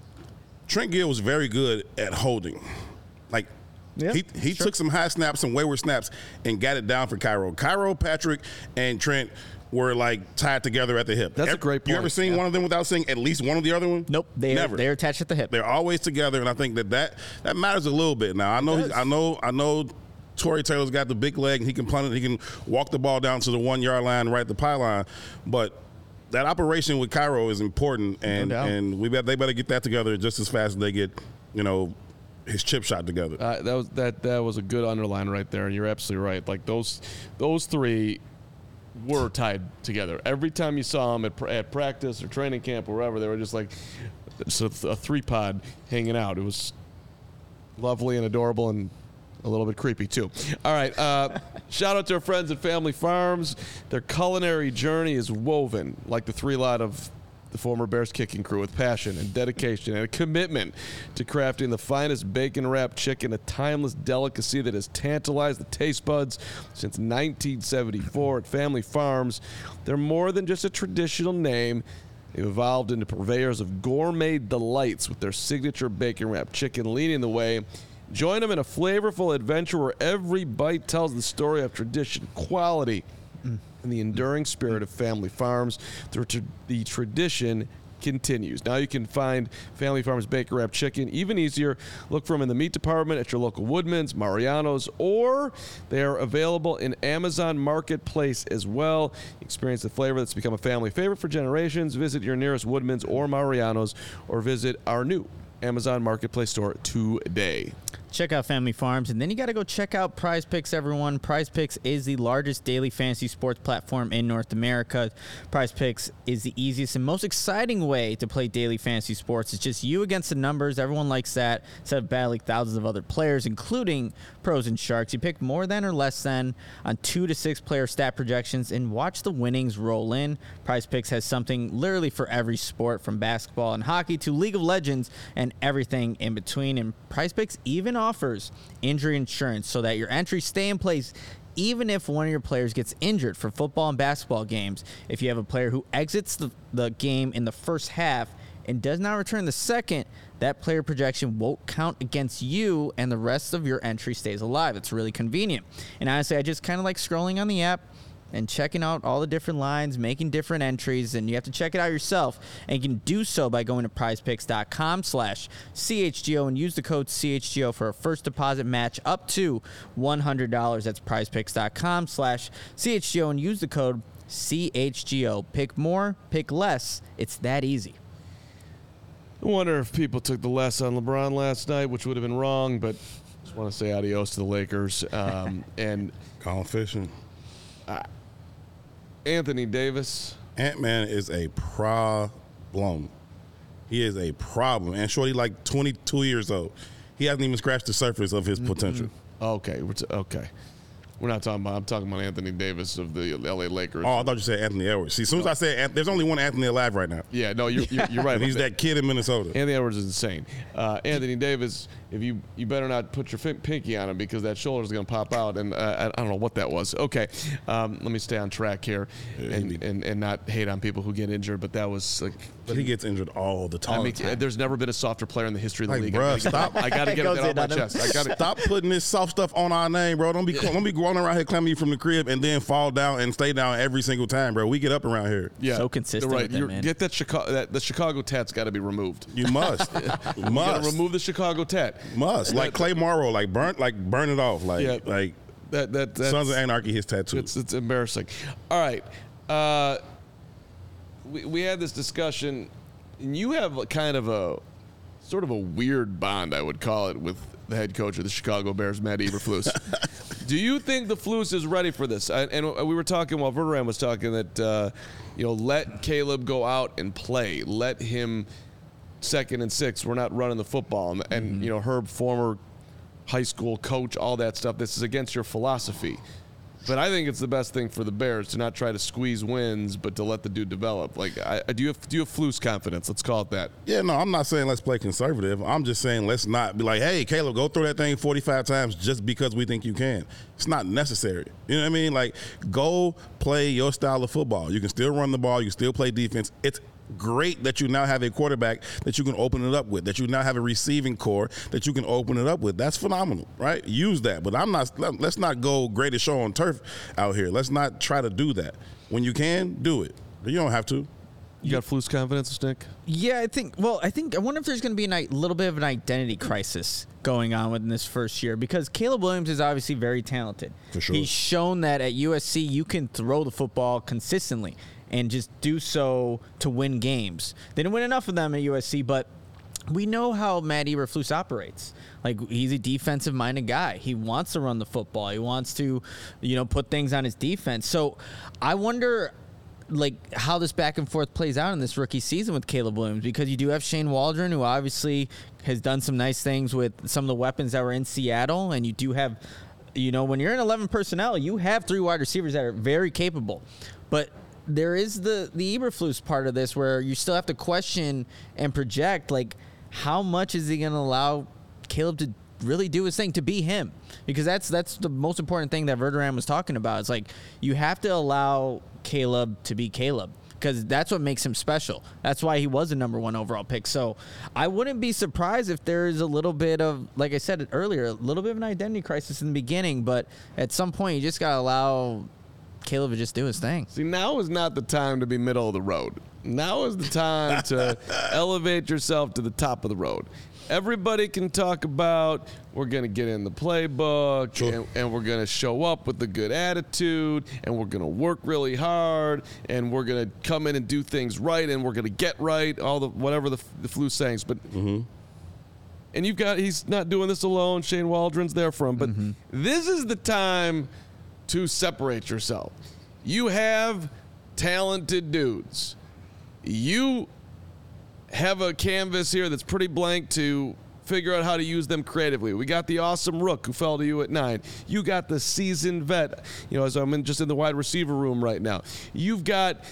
Trent Gill was very good at holding. Like, Yeah, he he sure. took some high snaps, some wayward snaps, and got it down for Cairo. Cairo, Patrick, and Trent were like tied together at the hip. That's a Ev- great You point. ever seen Yeah. one of them without seeing at least one of the other one? Nope. They Never. they're attached at the hip. They're always together, and I think that that, that matters a little bit. Now I know he's, does. I know I know Torrey Taylor's got the big leg, and he can punt it. He can walk the ball down to the one yard line, right at the pylon, but. That operation with Cairo is important, and doubt. and we bet they better get that together just as fast as they get, you know, his chip shot together. Uh, that was that that was a good underline right there, and you're absolutely right. Like those those three were tied together. Every time you saw them at, at practice or training camp or wherever, they were just like it's a, a three pod hanging out. It was lovely and adorable and a little bit creepy too. All right, uh, shout out to our friends at Family Farms. Their culinary journey is woven like the three lot of the former Bears kicking crew with passion and dedication and a commitment to crafting the finest bacon-wrapped chicken, a timeless delicacy that has tantalized the taste buds since nineteen seventy-four at Family Farms. They're more than just a traditional name. They've evolved into purveyors of gourmet delights with their signature bacon-wrapped chicken leading the way. Join them in a flavorful adventure where every bite tells the story of tradition, quality, and the enduring spirit of family farms. The, tra- the tradition continues. Now you can find Family Farms Bacon Wrap Chicken even easier. Look for them in the meat department at your local Woodman's, Mariano's, or they are available in Amazon Marketplace as well. Experience the flavor that's become a family favorite for generations. Visit your nearest Woodman's or Mariano's, or visit our new Amazon Marketplace store today. Check out Family Farms, and then you got to go check out Prize Picks, everyone. Prize Picks is the largest daily fantasy sports platform in North America. Prize Picks is the easiest and most exciting way to play daily fantasy sports. It's just you against the numbers. Everyone likes that. Instead of battling thousands of other players, including pros and sharks, you pick more than or less than on two to six player stat projections and watch the winnings roll in. Prize Picks has something literally for every sport, from basketball and hockey to League of Legends and everything in between. And Prize Picks even offers injury insurance so that your entries stay in place even if one of your players gets injured for football and basketball games. If you have a player who exits the, the game in the first half and does not return the second, that player projection won't count against you and the rest of your entry stays alive. It's really convenient. And honestly, I just kind of like scrolling on the app and checking out all the different lines, making different entries, and you have to check it out yourself. And you can do so by going to prizepicks.com slash CHGO and use the code C H G O for a first deposit match up to one hundred dollars. That's prizepicks.com slash CHGO and use the code C H G O. Pick more, pick less. It's that easy. I wonder if people took the less on LeBron last night, which would have been wrong, but just want to say adios to the Lakers. Um, and Gone fishing. Uh, Anthony Davis. Ant-Man is a problem. He is a problem. And Shorty, like twenty-two years old. He hasn't even scratched the surface of his potential. Mm-hmm. Okay. We're t- okay. We're not talking about, I'm talking about Anthony Davis of the L A Lakers. Oh, I thought you said Anthony Edwards. See, as soon as I said, there's only one Anthony alive right now. Yeah, no, you're, you're, you're right. And he's that kid in Minnesota. Anthony Edwards is insane. Uh, Anthony Davis, if you you better not put your fin- pinky on him because that shoulder is going to pop out, and uh, I, I don't know what that was. Okay, um, let me stay on track here Yeah, and, and and not hate on people who get injured, but that was like. But he gets injured all the time. I mean, there's never been a softer player in the history of the Like, league. bruh, stop. I got to get Goes that in off my on him. chest. I got to Stop putting this soft stuff on our name, bro. Don't be don't be going around here claiming you from the crib and then fall down and stay down every single time, bro. We get up around here. Yeah, So consistent Right, with it, You're- man. get that Chicago. That, the Chicago tat's got to be removed. You must. you You got to must. remove the Chicago tat. Must. Like Clay Morrow, like burn like burn it off. Like Yeah. like That that that's, Sons of Anarchy, his tattoo. It's it's embarrassing. All right, uh, we we had this discussion, and you have a kind of a sort of a weird bond, I would call it, with the head coach of the Chicago Bears, Matt Eberflus. Do you think the Flus is ready for this? I, and we were talking while Verderam was talking that uh, you know, let Caleb go out and play, let him second and six. We're not running the football, and, and Mm-hmm. you know, Herb, former high school coach, all that stuff. This is against your philosophy. But I think it's the best thing for the Bears to not try to squeeze wins, but to let the dude develop. Like, I, I do you have do you have Flus confidence? Let's call it that. Yeah, no, I'm not saying let's play conservative. I'm just saying let's not be like, hey, Caleb, go throw that thing forty-five times just because we think you can. It's not necessary. You know what I mean? Like, go play your style of football. You can still run the ball. You can still play defense. It's great that you now have a quarterback that you can open it up with, that you now have a receiving core that you can open it up with. That's phenomenal, right? Use that. But I'm not, let's not go greatest show on turf out here. Let's not try to do that. When you can, do it. But you don't have to. You got Flus confidence, Nick? Yeah, I think. Well, I think. I wonder if there's going to be a ni- little bit of an identity crisis going on within this first year, because Caleb Williams is obviously very talented. For sure. He's shown that at U S C you can throw the football consistently and just do so to win games. They didn't win enough of them at U S C, but we know how Matt Eberflus operates. Like, he's a defensive-minded guy. He wants to run the football. He wants to, you know, put things on his defense. So I wonder, like, how this back and forth plays out in this rookie season with Caleb Williams, because you do have Shane Waldron, who obviously has done some nice things with some of the weapons that were in Seattle, and you do have, you know, when you're in eleven personnel, you have three wide receivers that are very capable. But there is the, the Eberflus part of this where you still have to question and project, like, how much is he going to allow Caleb to really do his thing, to be him? Because that's that's the most important thing that Verderam was talking about. It's like, you have to allow Caleb to be Caleb, because that's what makes him special. That's why he was a number one overall pick. So I wouldn't be surprised if there is a little bit of, like I said earlier, a little bit of an identity crisis in the beginning, but at some point you just got to allow Caleb would just do his thing. See, now is not the time to be middle of the road. Now is the time to elevate yourself to the top of the road. Everybody can talk about we're going to get in the playbook Sure. and, and we're going to show up with a good attitude and we're going to work really hard and we're going to come in and do things right and we're going to get right, all the whatever the, the flu sayings. But Mm-hmm. and you've got he's not doing this alone. Shane Waldron's there for him. But Mm-hmm. this is the time to separate yourself. You have talented dudes. You have a canvas here that's pretty blank to figure out how to use them creatively. We got the awesome Rook who fell to you at nine. You got the seasoned vet. You know, as I'm in, just in the wide receiver room right now. You've got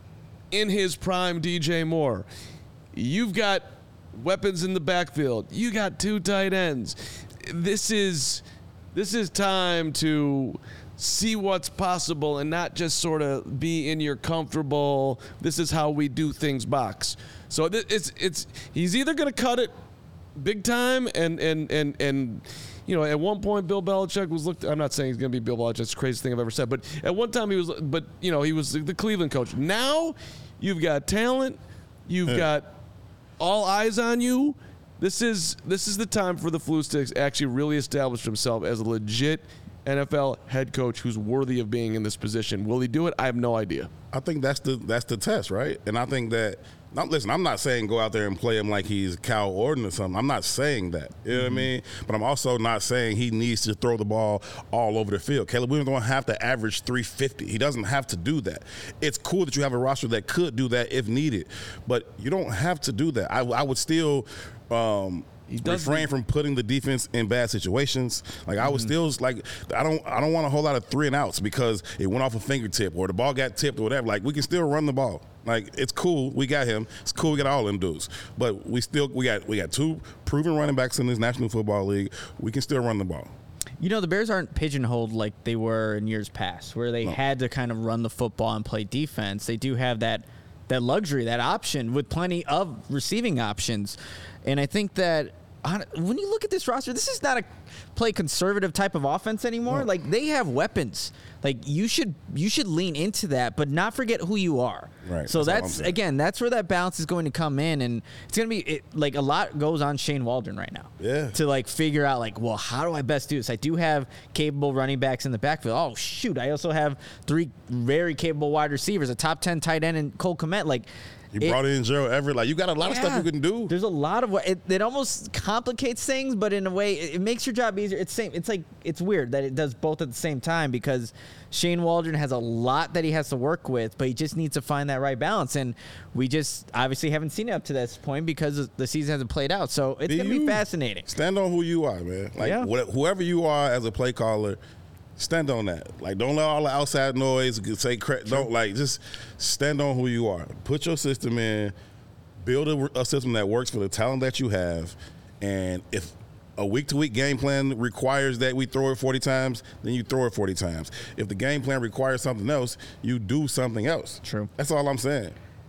in his prime D J Moore. You've got weapons in the backfield. You got two tight ends. This is this is time to see what's possible and not just sort of be in your comfortable, this is how we do things box. So it's it's he's either going to cut it big time and and and and you know, at one point Bill Belichick was looked. I'm not saying he's going to be Bill Belichick. It's the craziest thing I've ever said. But at one time he was. But you know, he was the Cleveland coach. Now you've got talent. You've Yeah. got all eyes on you. This is this is the time for the Flus to actually really establish himself as a legit N F L head coach who's worthy of being in this position. Will he do it? I have no idea. I think that's the that's the test, right? And I think that now, listen, I'm not saying go out there and play him like he's Cal Orton or something. I'm not saying that. You know what I mean? But I'm also not saying he needs to throw the ball all over the field. Caleb Williams don't have to average three fifty. He doesn't have to do that. It's cool that you have a roster that could do that if needed, but you don't have to do that. I, I would still um, refrain from putting the defense in bad situations. Like I would still like I don't I don't want a whole lot of three and outs because it went off a fingertip or the ball got tipped or whatever. Like we can still run the ball. Like it's cool, we got him. It's cool, we got all them dudes. But we still we got we got two proven running backs in this National Football League. We can still run the ball. You know, the Bears aren't pigeonholed like they were in years past, where they No. had to kind of run the football and play defense. They do have that that luxury, that option with plenty of receiving options. And I think that on, when you look at this roster, this is not a play conservative type of offense anymore. No. Like they have weapons. Like you should you should lean into that, but not forget who you are. Right, So that's all I'm that's saying. again, that's where that balance is going to come in, and it's going to be it, like a lot goes on Shane Waldron right now. Yeah. To like figure out like, well, how do I best do this? I do have capable running backs in the backfield. Oh shoot, I also have three very capable wide receivers, a top ten tight end, and Cole Kmet. Like. You it- brought in Gerald Everett. Like you got a lot of stuff yeah, you can do. There's a lot of what it, it almost complicates things, but in a way, it, it makes your job easier. It's same. It's like it's weird that it does both at the same time because Shane Waldron has a lot that he has to work with, but he just needs to find that right balance. And we just obviously haven't seen it up to this point because the season hasn't played out. So it's Be gonna be you. fascinating. Stand on who you are, man. Like Yeah. what, whoever you are as a play caller, stand on that. Like don't let all the outside noise say cra- don't like just stand on who you are. Put your system in. Build a, a system that works for the talent that you have, and if a week-to-week game plan requires that we throw it forty times, then you throw it forty times. If the game plan requires something else, you do something else. True. That's all I'm saying.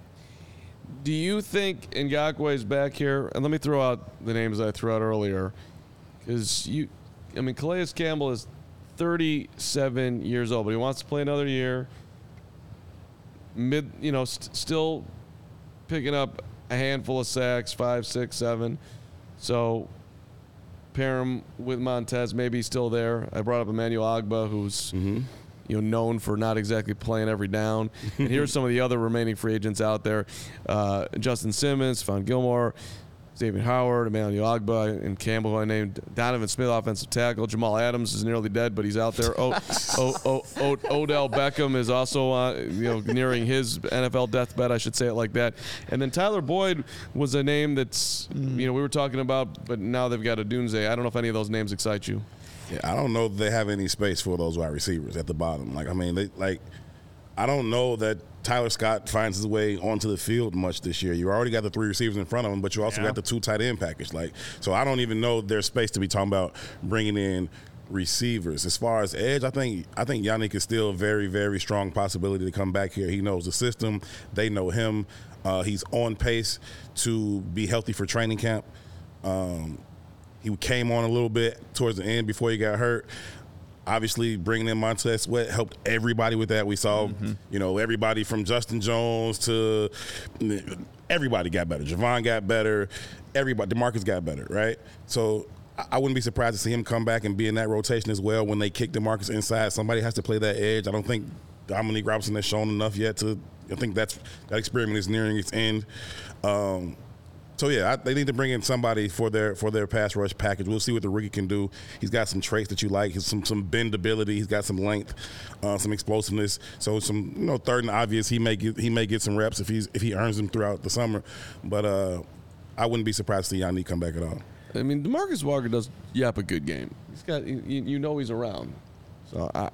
Do you think Ngakwe's back here? And let me throw out the names I threw out earlier, because you, I mean, Calais Campbell is thirty-seven years old, but he wants to play another year. Mid, you know, st- still picking up a handful of sacks, five, six, seven. So pair him with Montez, maybe he's still there. I brought up Emmanuel Agba, who's Mm-hmm. you know known for not exactly playing every down. And here's some of the other remaining free agents out there: uh, Justin Simmons, Stephon Gilmore, Xavier Howard, Emmanuel Agba, and Campbell, who I named. Donovan Smith, offensive tackle. Jamal Adams is nearly dead, but he's out there. Oh, oh, oh, oh, Odell Beckham is also uh, you know nearing his N F L deathbed. I should say it like that. And then Tyler Boyd was a name that's you know we were talking about, but now they've got a Dunze. I don't know if any of those names excite you. Yeah, I don't know if they have any space for those wide receivers at the bottom. Like I mean, they like I don't know that Tyler Scott finds his way onto the field much this year. You already got the three receivers in front of him, but you also Yeah. got the two tight end package. Like, so I don't even know there's space to be talking about bringing in receivers. As far as edge, I think I think Yannick is still a very, very strong possibility to come back here. He knows the system. They know him. Uh, he's on pace to be healthy for training camp. Um, he came on a little bit towards the end before he got hurt. Obviously, bringing in Montez Sweat helped everybody with that. We saw, mm-hmm. you know, everybody from Justin Jones to everybody got better. Javon got better. Everybody, DeMarcus got better, right? So I wouldn't be surprised to see him come back and be in that rotation as well when they kick DeMarcus inside. Somebody has to play that edge. I don't think Dominique Robinson has shown enough yet to – I think that's that experiment is nearing its end. Um, so, yeah, I, they need to bring in somebody for their for their pass rush package. We'll see what the rookie can do. He's got some traits that you like. He's some some bendability. He's got some length, uh, some explosiveness. So some you know third and obvious. He may get he may get some reps if he's if he earns them throughout the summer. But uh, I wouldn't be surprised to see Yannick come back at all. I mean, DeMarcus Walker does yap a good game. He's got you, you know he's around. So I.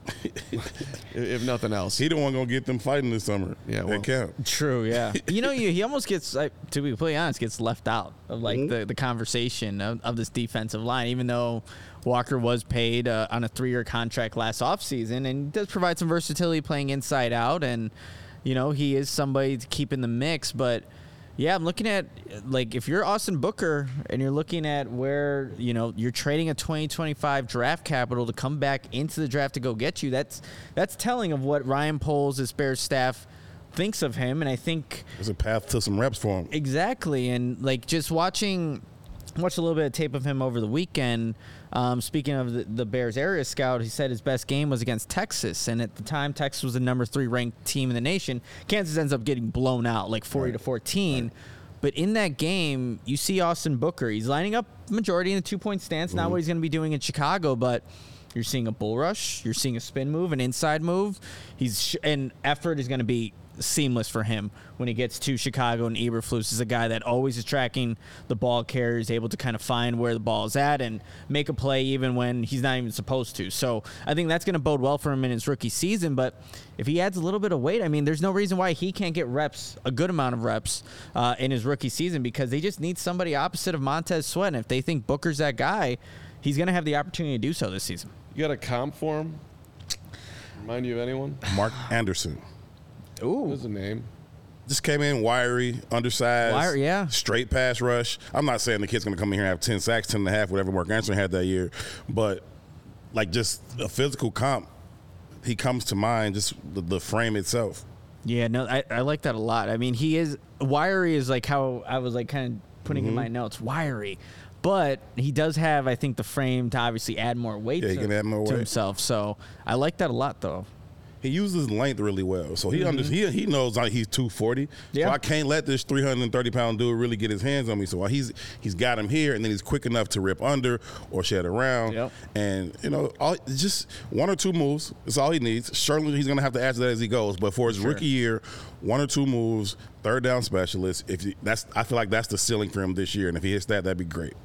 if nothing else, he the one gonna get them fighting this summer. Yeah, well, camp. True. Yeah. you know, he, he almost gets, like, to be completely honest, gets left out of like mm-hmm. the, the conversation of, of this defensive line. Even though Walker was paid uh, on a three-year contract last offseason and does provide some versatility playing inside out, and you know he is somebody to keep in the mix, but. Yeah, I'm looking at, like, if you're Austin Booker and you're looking at where, you know, you're trading a twenty twenty-five draft capital to come back into the draft to go get you, that's that's telling of what Ryan Poles, his Bears staff, thinks of him. And I think there's a path to some reps for him. Exactly. And, like, just watching, watched a little bit of tape of him over the weekend. Um, speaking of the, the Bears area scout, he said his best game was against Texas, and at the time, Texas was the number three ranked team in the nation. Kansas ends up getting blown out, like forty to fourteen. Right. But in that game, you see Austin Booker. He's lining up majority in the two-point stance, mm-hmm. not what he's going to be doing in Chicago, but you're seeing a bull rush, you're seeing a spin move, an inside move. He's sh- and effort is going to be seamless for him when he gets to Chicago, and Eberflus is a guy that always is tracking the ball carrier, is able to kind of find where the ball is at and make a play even when he's not even supposed to. So I think that's going to bode well for him in his rookie season, but if he adds a little bit of weight, I mean, there's no reason why he can't get reps, a good amount of reps uh, in his rookie season, because they just need somebody opposite of Montez Sweat, and if they think Booker's that guy, he's going to have the opportunity to do so this season. You got a comp for him? Remind you of anyone? Mark Anderson. Ooh. What's the name? Just came in wiry, undersized, Wire, yeah. straight pass rush. I'm not saying the kid's going to come in here and have ten sacks, ten and a half, whatever Mark Anderson had that year. But, like, just a physical comp, he comes to mind, just the, the frame itself. Yeah, no, I, I like that a lot. I mean, he is – wiry is, like, how I was, like, kind of putting mm-hmm. in my notes. Wiry. But he does have, I think, the frame to obviously add more weight yeah, to, he can add more to weight. himself. So I like that a lot, though. He uses length really well, so he Mm-hmm. under, he he knows like he's two forty. Yeah. So I can't let this three hundred thirty pound dude really get his hands on me. So he's he's got him here, and then he's quick enough to rip under or shed around. Yep. And you know, all, just one or two moves. That's all he needs. Surely he's going to have to add to that as he goes. But for his Sure. rookie year, one or two moves, third down specialist. If you, that's, I feel like that's the ceiling for him this year. And if he hits that, that'd be great.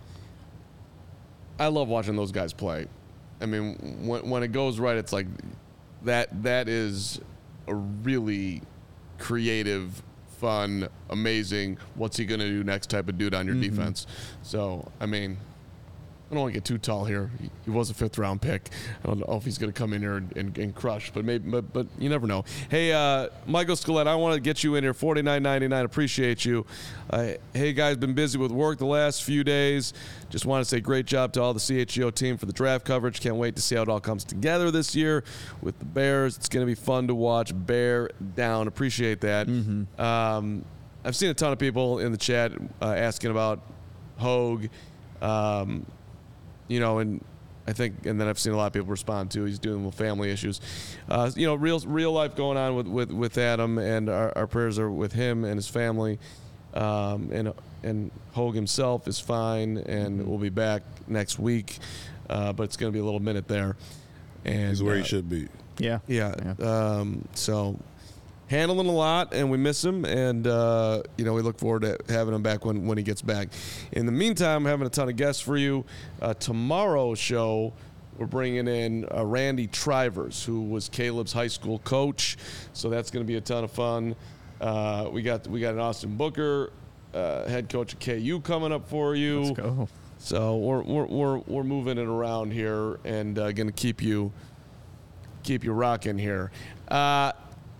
I love watching those guys play. I mean, when when it goes right, it's like that. That is a really creative, fun, amazing, what's he going to do next type of dude on your mm-hmm. defense. So, I mean, I don't want to get too tall here. He, he was a fifth-round pick. I don't know if he's going to come in here and, and, and crush, but maybe, but, but you never know. Hey, uh, Michael Scalette, I want to get you in here. forty-nine ninety-nine. Appreciate you. Uh, hey, guys, been busy with work the last few days. Just want to say great job to all the C H G O team for the draft coverage. Can't wait to see how it all comes together this year with the Bears. It's going to be fun to watch. Bear down. Appreciate that. Mm-hmm. Um, I've seen a ton of people in the chat uh, asking about Hogue. Um, You know, and I think, and then I've seen a lot of people respond to. He's dealing with family issues. Uh, you know, real real life going on with, with, with Adam, and our, our prayers are with him and his family. Um, and and Hogue himself is fine, and we'll be back next week. Uh, but it's going to be a little minute there. And he's where uh, he should be. Yeah. Yeah. yeah. Um, so handling a lot, and we miss him, and uh, you know we look forward to having him back when, when he gets back. In the meantime, I'm having a ton of guests for you. Uh, tomorrow's show, we're bringing in uh, Randy Trivers, who was Caleb's high school coach, so that's going to be a ton of fun. Uh, we got we got an Austin Booker, uh, head coach of K U, coming up for you. Let's go. So we're we're we're, we're moving it around here, and uh, going to keep you keep you rocking here. Uh,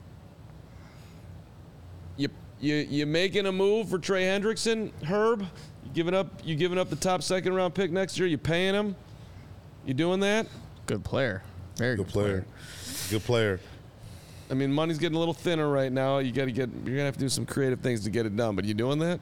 You you you making a move for Trey Hendrickson, Herb? You giving up you giving up the top second round pick next year? You paying him? You doing that? Good player. Very good, Good player. Good player. I mean, money's getting a little thinner right now. You got to get. You're gonna have to do some creative things to get it done. But you doing that?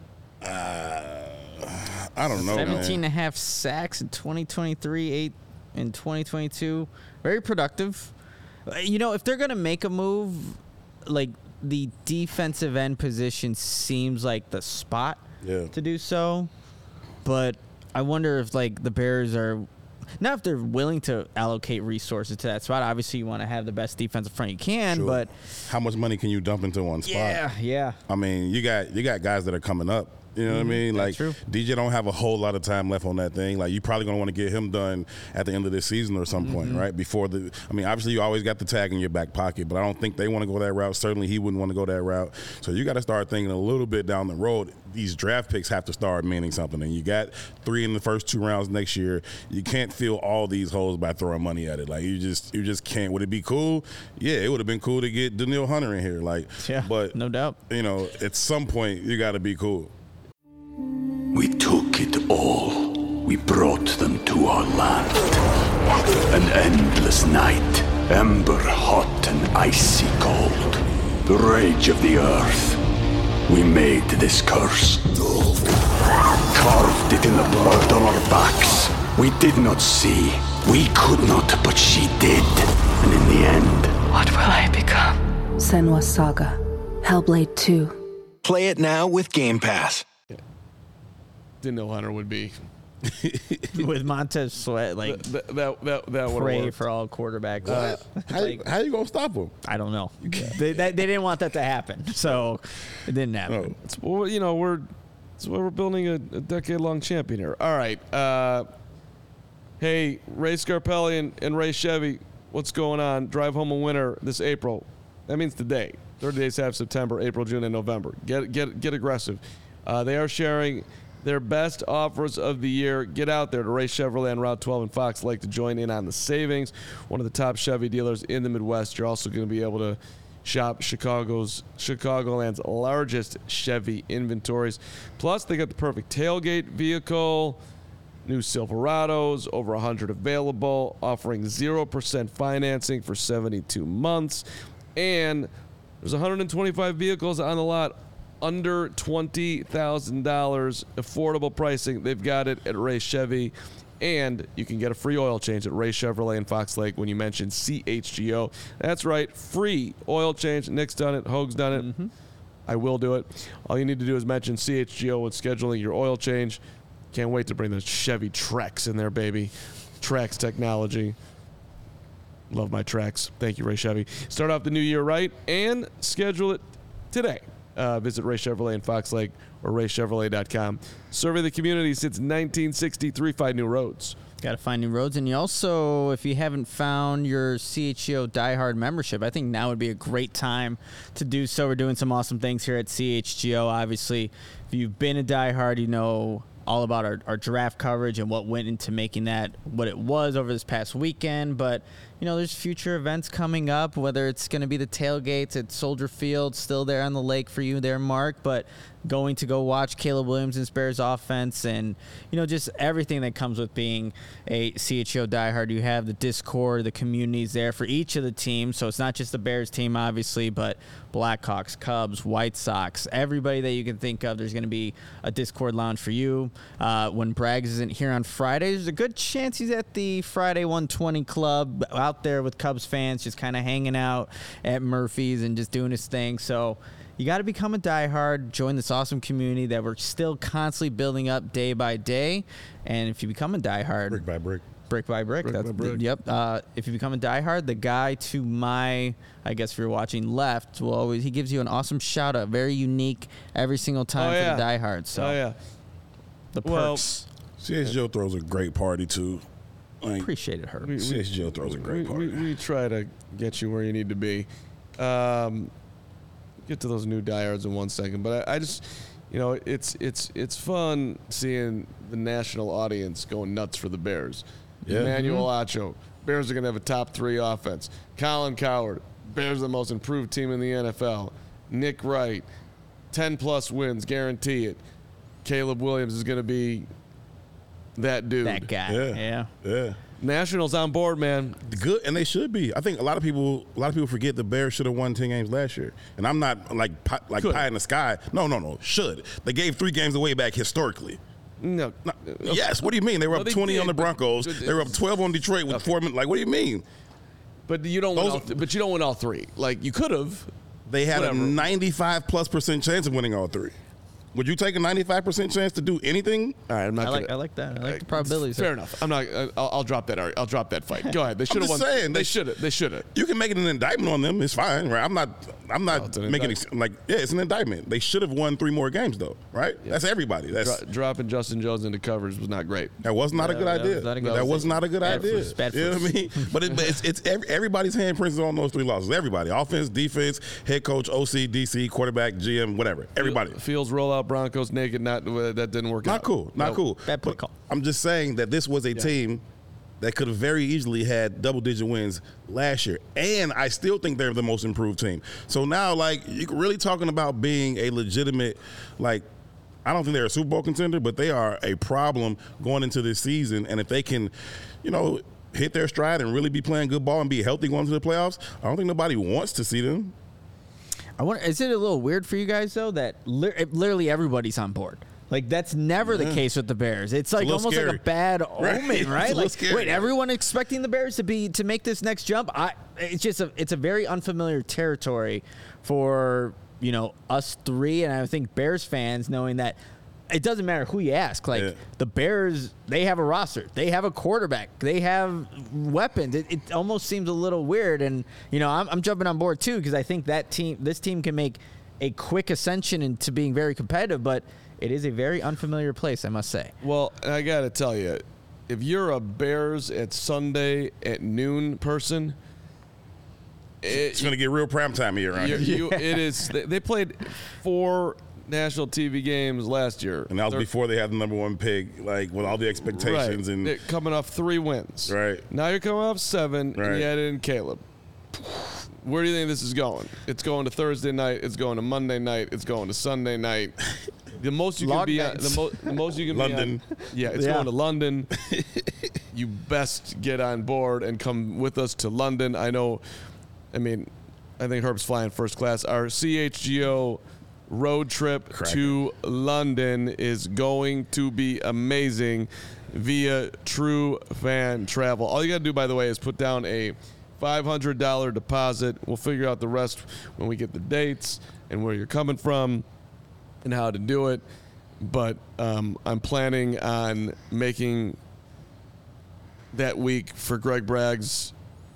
Uh, I don't know. seventeen man. and a half sacks in twenty twenty-three, eight in twenty twenty-two. Very productive. You know, if they're going to make a move, like the defensive end position seems like the spot yeah. to do so. But I wonder if, like, the Bears are – not if they're willing to allocate resources to that spot. Obviously, you want to have the best defensive front you can, Sure. but – how much money can you dump into one spot? Yeah, yeah. I mean, you got you got guys that are coming up. You know what I mean? Like, true. D J don't have a whole lot of time left on that thing. Like, you're probably going to want to get him done at the end of this season or some point, right? Before the – I mean, obviously, you always got the tag in your back pocket, but I don't think they want to go that route. Certainly, he wouldn't want to go that route. So you got to start thinking a little bit down the road. These draft picks have to start meaning something. And you got three in the first two rounds next year. You can't fill all these holes by throwing money at it. Like, you just you just can't. Would it be cool? Yeah, it would have been cool to get Danielle Hunter in here. Like, Yeah, but, no doubt. you know, at some point, you got to be cool. We took it all. We brought them to our land. An endless night, ember hot and icy cold. The rage of the earth. We made this curse. Carved it in the blood on our backs. We did not see. We could not, but she did. And in the end, What will I become? Senwa Saga. Hellblade two. Play it now with Game Pass. Didn't know Hunter would be. With Montez Sweat, like, That that that, that would pray have for all quarterbacks. Uh, how, you, how you going to stop him? I don't know. They, they, they didn't want that to happen, so it didn't happen. No. It's, well, you know, we're it's why we're building a, a decade-long champion here. All right. Uh, hey, Ray Scarpelli and, and Ray Chevy, what's going on? Drive home a winner this April. That means today. thirty days have September, April, June, and November. Get get get aggressive. Uh, they are sharing their best offers of the year. Get out there to Ray Chevrolet on Route twelve in Fox Lake to join in on the savings. One of the top Chevy dealers in the Midwest. You're also going to be able to shop Chicago's Chicagoland's largest Chevy inventories. Plus, they got the perfect tailgate vehicle, new Silverados, over one hundred available, offering zero percent financing for seventy-two months. And there's one hundred twenty-five vehicles on the lot under twenty thousand dollars, affordable pricing. They've got it at Ray Chevy. And you can get a free oil change at Ray Chevrolet in Fox Lake when you mention C H G O. That's right, free oil change. Nick's done it. Hoag's done it. Mm-hmm. I will do it. All you need to do is mention C H G O when scheduling your oil change. Can't wait to bring those Chevy Trax in there, baby. Trax technology. Love my Trax. Thank you, Ray Chevy. Start off the new year right and schedule it today. Uh, visit Ray Chevrolet in Fox Lake or ray chevrolet dot com. Survey the community since nineteen sixty-three. Find new roads. Got to find new roads. And you also, if you haven't found your C H G O Die Hard membership, I think now would be a great time to do so. We're doing some awesome things here at C H G O. Obviously, if you've been a Die Hard, you know all about our, our draft coverage and what went into making that what it was over this past weekend. But, you know, there's future events coming up, whether it's going to be the tailgates at Soldier Field, still there on the lake for you there, Mark, but going to go watch Caleb Williams and Bears offense and, you know, just everything that comes with being a C H G O diehard. You have the Discord, the communities there for each of the teams. So it's not just the Bears team, obviously, but Blackhawks, Cubs, White Sox, everybody that you can think of. There's going to be a Discord lounge for you. Uh, when Braggs isn't here on Friday, there's a good chance he's at the Friday one twenty Club out there with Cubs fans, just kind of hanging out at Murphy's and just doing his thing. So you got to become a diehard, join this awesome community that we're still constantly building up day by day. And if you become a diehard, Brick by brick. Brick by brick. Brick that's by brick. The, yep. Uh, if you become a diehard, the guy to my, I guess if you're watching left, will always, he gives you an awesome shout out, very unique every single time Oh, yeah. for the diehard. So Oh, yeah. the Well, perks. C H G O throws a great party, too. Like, Appreciate it, Herb. We- C H G O throws a great we, party. we, we try to get you where you need to be. Um, get to those new diehards in one second, but I, I just, you know, it's it's it's fun seeing the national audience going nuts for the Bears. Yeah. Emmanuel Acho, Bears are going to have a top three offense. Colin Cowherd, Bears are the most improved team in the N F L. Nick Wright, ten plus wins, guarantee it. Caleb Williams is going to be that dude. That guy. Yeah. Yeah. Yeah. Nationals on board, man. Good, and they should be. I think a lot of people, a lot of people forget the Bears should have won ten games last year, and I'm not like pie, like Could. pie in the sky. No, no, no. Should they gave three games away back historically? No. no. Yes. What do you mean? They were Well, up they twenty did, on the but- Broncos. but They were up twelve on Detroit with Okay. four minutes. Like, what do you mean? But you don't win Those- all th- but you don't win all three. Like you could have. They had Whatever. a ninety-five plus percent chance of winning all three. Would you take a ninety-five percent chance to do anything? All right, I'm not I like, gonna, I like that. I like the probabilities. Fair enough. I'm not. I'll, I'll drop that. I'll drop that fight. Go ahead. They should have just won. saying, they they- should have. They should have. You can make it an indictment on them. It's fine, right? I'm not. I'm Oh, not it's an making indictment. ex- like yeah, it's an indictment. They should have won three more games though, right? That's everybody. That's Dro- dropping Justin Jones into coverage was not great. that was not a Yeah, good that idea. was not a good That was idea. not a good Bad idea. first, bad You know what I first. mean? But, it, but it's, it's every, everybody's handprints is on those three losses. Everybody, offense, defense, head coach, O C, D C, quarterback, G M, whatever. Everybody. Fields roll out Broncos naked. Not that didn't work out. Not cool. Not Nope. cool. Bad play But call. I'm just saying that this was a team that could have very easily had double-digit wins last year, and I still think they're the most improved team. So now, like, you're really talking about being a legitimate, like, I don't think they're a Super Bowl contender, but they are a problem going into this season. And if they can, you know, hit their stride and really be playing good ball and be healthy going to the playoffs, I don't think nobody wants to see them. I wonder, is it a little weird for you guys though that li- literally everybody's on board? Like that's never the case with the Bears. It's like little almost scary. like a bad Right. omen, It's a right? little Like scary. wait, everyone expecting the Bears to be to make this next jump. I it's just a it's a very unfamiliar territory for, you know, us three, and I think Bears fans knowing that it doesn't matter who you ask. Like Yeah. the Bears, they have a roster, they have a quarterback, they have weapons. It, it almost seems a little weird, and you know, I'm, I'm jumping on board too because I think that team, this team, can make a quick ascension into being very competitive. But it is a very unfamiliar place, I must say. Well, I got to tell you, if you're a Bears at Sunday at noon person, It's it, going to get real prime time here, right? you, you, it is. They, they played four national T V games last year, And that was They're- before they had the number one pick, like with all the expectations right. and They're coming off three wins. Right. Now you're coming off seven, and Right. you added in Caleb. Where do you think this is going? It's going to Thursday night. It's going to Monday night. It's going to Sunday night. The most you can Log be on, nights. the, mo- the most you can London. be on. Yeah, it's Yeah. going to London. You best get on board and come with us to London. I know. I mean, I think Herb's flying first class. Our C H G O road trip Cracker. to London is going to be amazing via True Fan Travel. All you got to do, by the way, is put down a five hundred dollars deposit. We'll figure out the rest when we get the dates and where you're coming from and how to do it. But um, I'm planning on making that week for Greg Braggs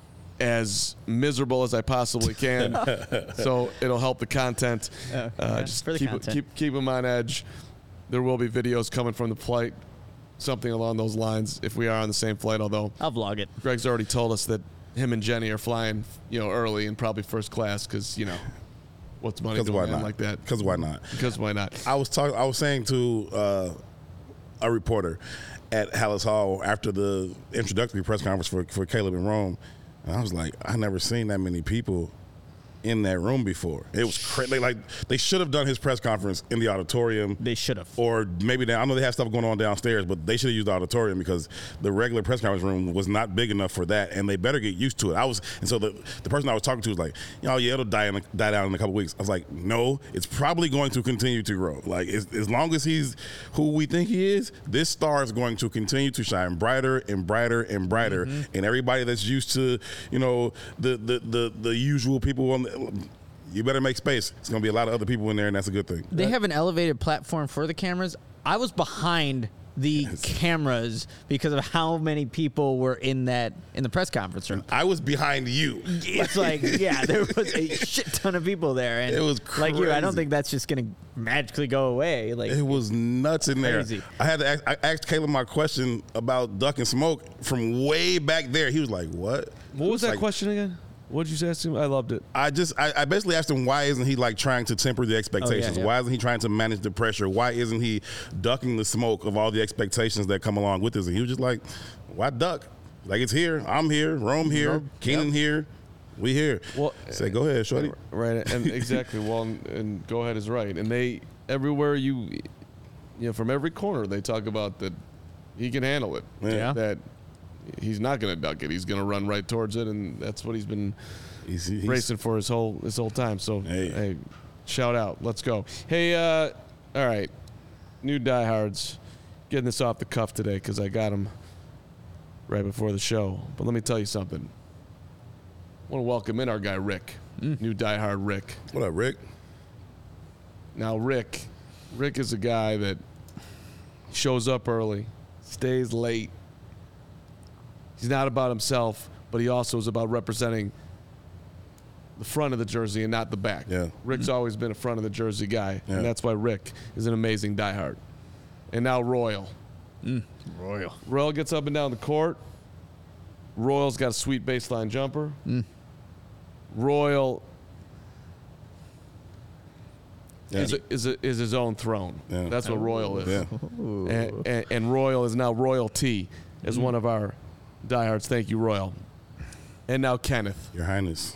as miserable as I possibly can. So it'll help the content. Yeah, Uh, yeah, just for the keep, content. keep keep them on edge. There will be videos coming from the flight, something along those lines, if we are on the same flight, although I'll vlog it. Greg's already told us that him and Jenny are flying, you know, early and probably first class because, you know, what's money because to a why man not? like that? Because why not? Because why not? I was talking. I was saying to uh, a reporter at Hallis Hall after the introductory press conference for, for Caleb and Rome, and I was like, I never seen that many people in that room before. It was crazy. Like they should have done his press conference in the auditorium. They should have. Or maybe they, I know they have stuff going on downstairs, but they should have used the auditorium because the regular press conference room was not big enough for that, and they better get used to it. I was, and so the the person I was talking to was like, "Oh yeah, it'll die in a, die down in a couple weeks." I was like, "No, it's probably going to continue to grow. Like as, as long as he's who we think he is, this star is going to continue to shine brighter and brighter and brighter, Mm-hmm. and everybody that's used to, you know, the the the, the usual people on the, you better make space. It's going to be a lot of other people in there, and that's a good thing." They have an elevated platform for the cameras. I was behind the cameras because of how many people were in that in the press conference room. I was behind you. It's like, yeah, there was a shit ton of people there, and It was like you. I don't crazy. think that's just gonna magically go away. Like It was nuts in there. Crazy. I had to ask, I asked Caleb my question about duck and smoke from way back there. He was like, "What? What was that Like, question again? What did you ask him? I loved it. I just I, I basically asked him why isn't he like trying to temper the expectations? yeah. Why isn't he trying to manage the pressure? Why isn't he ducking the smoke of all the expectations that come along with this? And he was just like, "Why duck? Like it's here. I'm here. Rome here. Rome, Keenan yep. here. We here." Well, Say, "Go ahead, shorty." Right, and exactly. Well, and, and go ahead is right. And they everywhere you, you know, from every corner they talk about that he can handle it. Yeah. That he's not going to duck it. He's going to run right towards it, and that's what he's been he's, he's, racing for his whole his whole time. So, hey, hey shout out. Let's go. Hey, uh, all right, new diehards, getting this off the cuff today because I got them right before the show. But let me tell you something. I want to welcome in our guy Rick, mm. new diehard Rick. What up, Rick? Now, Rick, Rick is a guy that shows up early, stays late. He's not about himself, but he also is about representing the front of the jersey and not the back. Yeah. Rick's mm-hmm. always been a front of the jersey guy, yeah. and that's why Rick is an amazing diehard. And now Royal. Mm. Royal. Royal gets up and down the court. Royal's got a sweet baseline jumper. Mm. Royal yeah. is, a, is, a, is his own throne. Yeah. That's what Royal is. Yeah. And, and, and Royal is now Royalty as mm. one of our diehards. Thank you, Royal. And now Kenneth. Your Highness.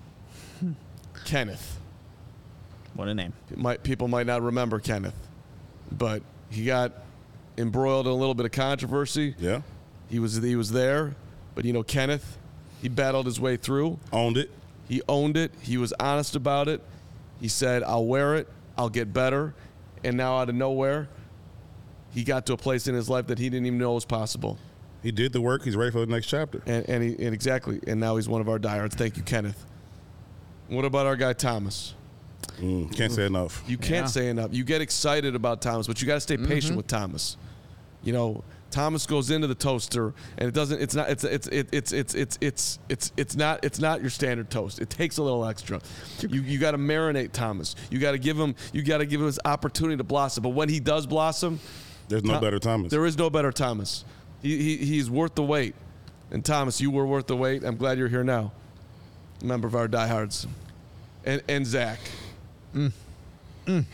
Kenneth. What a name. Might, people might not remember Kenneth, but he got embroiled in a little bit of controversy. Yeah. He was he was there, but you know Kenneth, he battled his way through. Owned it. He owned it. He was honest about it. He said, I'll wear it. I'll get better. And now out of nowhere, he got to a place in his life that he didn't even know was possible. He did the work. He's ready for the next chapter. And, and, he, and exactly. And now he's one of our diehards. Thank you, Kenneth. What about our guy Thomas? Mm, can't say enough. You can't yeah. say enough. You get excited about Thomas, but you got to stay patient mm-hmm. with Thomas. You know, Thomas goes into the toaster, and it doesn't. It's not. It's it's it's it's it's it's it's it's it's not. It's not your standard toast. It takes a little extra. You you got to marinate Thomas. You got to give him. You got to give him his opportunity to blossom. But when he does blossom, there's no Tom, better Thomas. There is no better Thomas. He he he's worth the wait. And Thomas, you were worth the wait. I'm glad you're here now, member of our diehards, and and Zach. Mm. Mm.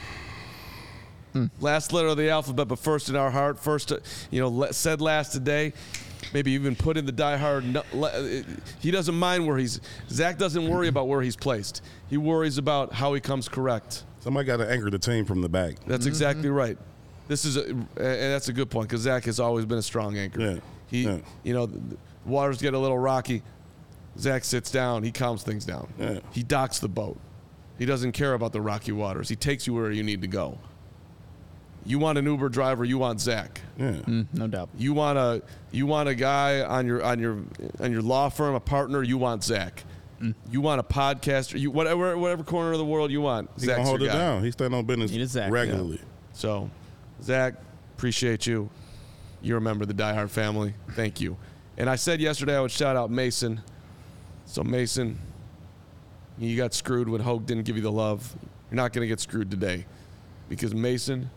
Mm. Last letter of the alphabet, but first in our heart. First, uh, you know, said last today. Maybe even put in the diehard. No, le, he doesn't mind where he's. Zach doesn't worry about where he's placed. He worries about how he comes correct. Somebody got to anchor the team from the back. That's mm-hmm. exactly right. This is, a, and that's a good point because Zach has always been a strong anchor. Yeah. He, yeah. you know, the waters get a little rocky. Zach sits down. He calms things down. Yeah. He docks the boat. He doesn't care about the rocky waters. He takes you where you need to go. You want an Uber driver, you want Zach. Yeah. Mm, no doubt. You want a you want a guy on your on your on your law firm, a partner, you want Zach. Mm. You want a podcaster, you whatever whatever corner of the world you want. He Zach's gonna hold your it guy. down. He's standing on business Zach, regularly. Yeah. So, Zach, appreciate you. You're a member of the Die Hard family. Thank you. And I said yesterday I would shout out Mason. So Mason, you got screwed when Hogue didn't give you the love. You're not going to get screwed today because Mason,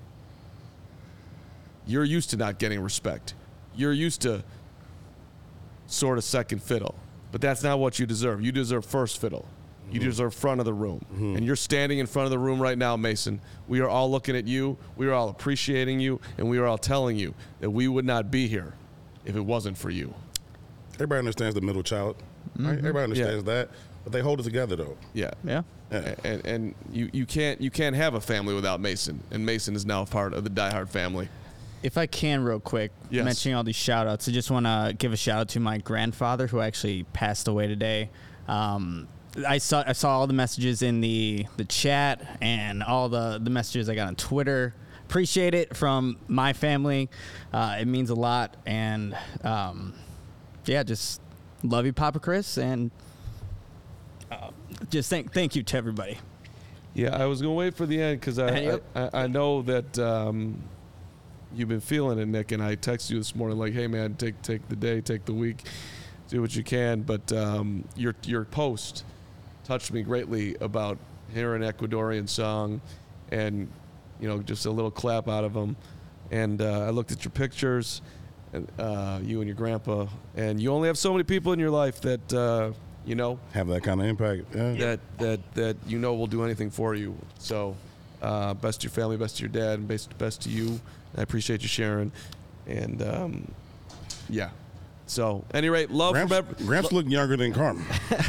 you're used to not getting respect. You're used to sort of second fiddle, but that's not what you deserve. You deserve first fiddle. You mm-hmm. deserve front of the room. Mm-hmm. And you're standing in front of the room right now, Mason. We are all looking at you. We are all appreciating you, and we are all telling you that we would not be here if it wasn't for you. Everybody understands the middle child. Mm-hmm. Right? Everybody understands yeah. that. But they hold it together, though. Yeah, yeah, yeah. And and you, you can't you can't have a family without Mason, and Mason is now a part of the Die Hard family. If I can, real quick, yes. mentioning all these shout outs, I just want to give a shout out to my grandfather who actually passed away today. Um, I saw I saw all the messages in the, the chat and all the, the messages I got on Twitter. Appreciate it from my family. Uh, it means a lot, and um, yeah, just love you, Papa Chris, and. Uh, just thank thank you to everybody. Yeah, I was gonna wait for the end because I, yep. I I know that um, you've been feeling it, Nick, and I texted you this morning like, hey man, take take the day, take the week, do what you can. But um, your your post touched me greatly about hearing an Ecuadorian song, and you know just a little clap out of them. And uh, I looked at your pictures, and uh, you and your grandpa, and you only have so many people in your life that. Uh, You know, have that kind of impact. Yeah. That that that you know will do anything for you. So, uh, best to your family, best to your dad, and best best to you. I appreciate you sharing, and um, yeah, So, any rate, love Gramps, from every, Gramps looked younger than Carmen.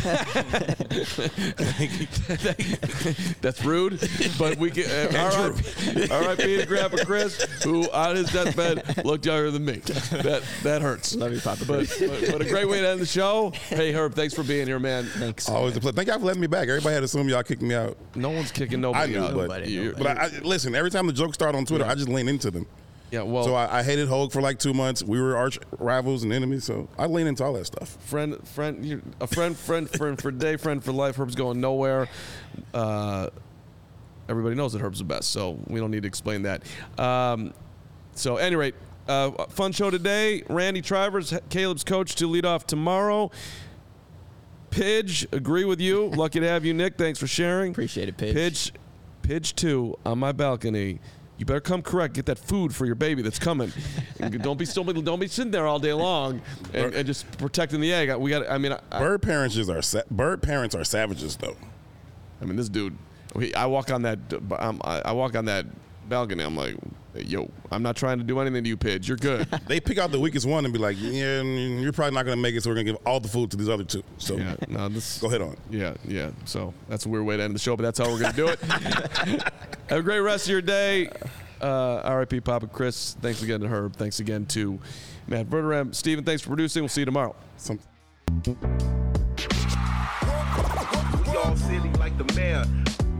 That's rude, but we can. Uh, R I P to Grandpa Chris, who on his deathbed looked younger than me. That that hurts. Love you, Papa. But, but, but a great way to end the show. Hey, Herb, thanks for being here, man. Thanks. Always a pleasure. Thank y'all for letting me back. Everybody had assumed y'all kicked me out. No one's kicking I nobody knew, out. but, Nobody, You're- but I, I, listen, every time the jokes start on Twitter, Yeah. I just lean into them. Yeah, well, So I, I hated Hogue for like two months. We were arch rivals and enemies, so I lean into all that stuff. friend, friend, you're a friend, friend, friend for day, friend for life. Herb's going nowhere. Uh, everybody knows that Herb's the best, so we don't need to explain that. Um, so, at any rate, uh, fun show today. Randy Trivers, Caleb's coach, to lead off tomorrow. Pidge, agree with you. Lucky to have you, Nick. Thanks for sharing. Appreciate it, Pidge. Pidge, Pidge two on my balcony. You better come correct. Get that food for your baby that's coming. And don't be still. Don't be sitting there all day long and, and just protecting the egg. We got. I mean, I, Bird parents just are sa- bird parents are savages, though. I mean, this dude. He, I walk on that. Um, I, I walk on that balcony. I'm like, yo, I'm not trying to do anything to you, Pidge. You're good. They pick out the weakest one and be like, yeah, you're probably not going to make it, so we're going to give all the food to these other two. So Yeah, no, this. go ahead on. Yeah, yeah. So that's a weird way to end the show, but that's how we're going to do it. Have a great rest of your day. Uh, R I P Papa Chris. Thanks again to Herb. Thanks again to Matt Verderam. Steven, thanks for producing. We'll see you tomorrow. Some- We all silly like the mayor.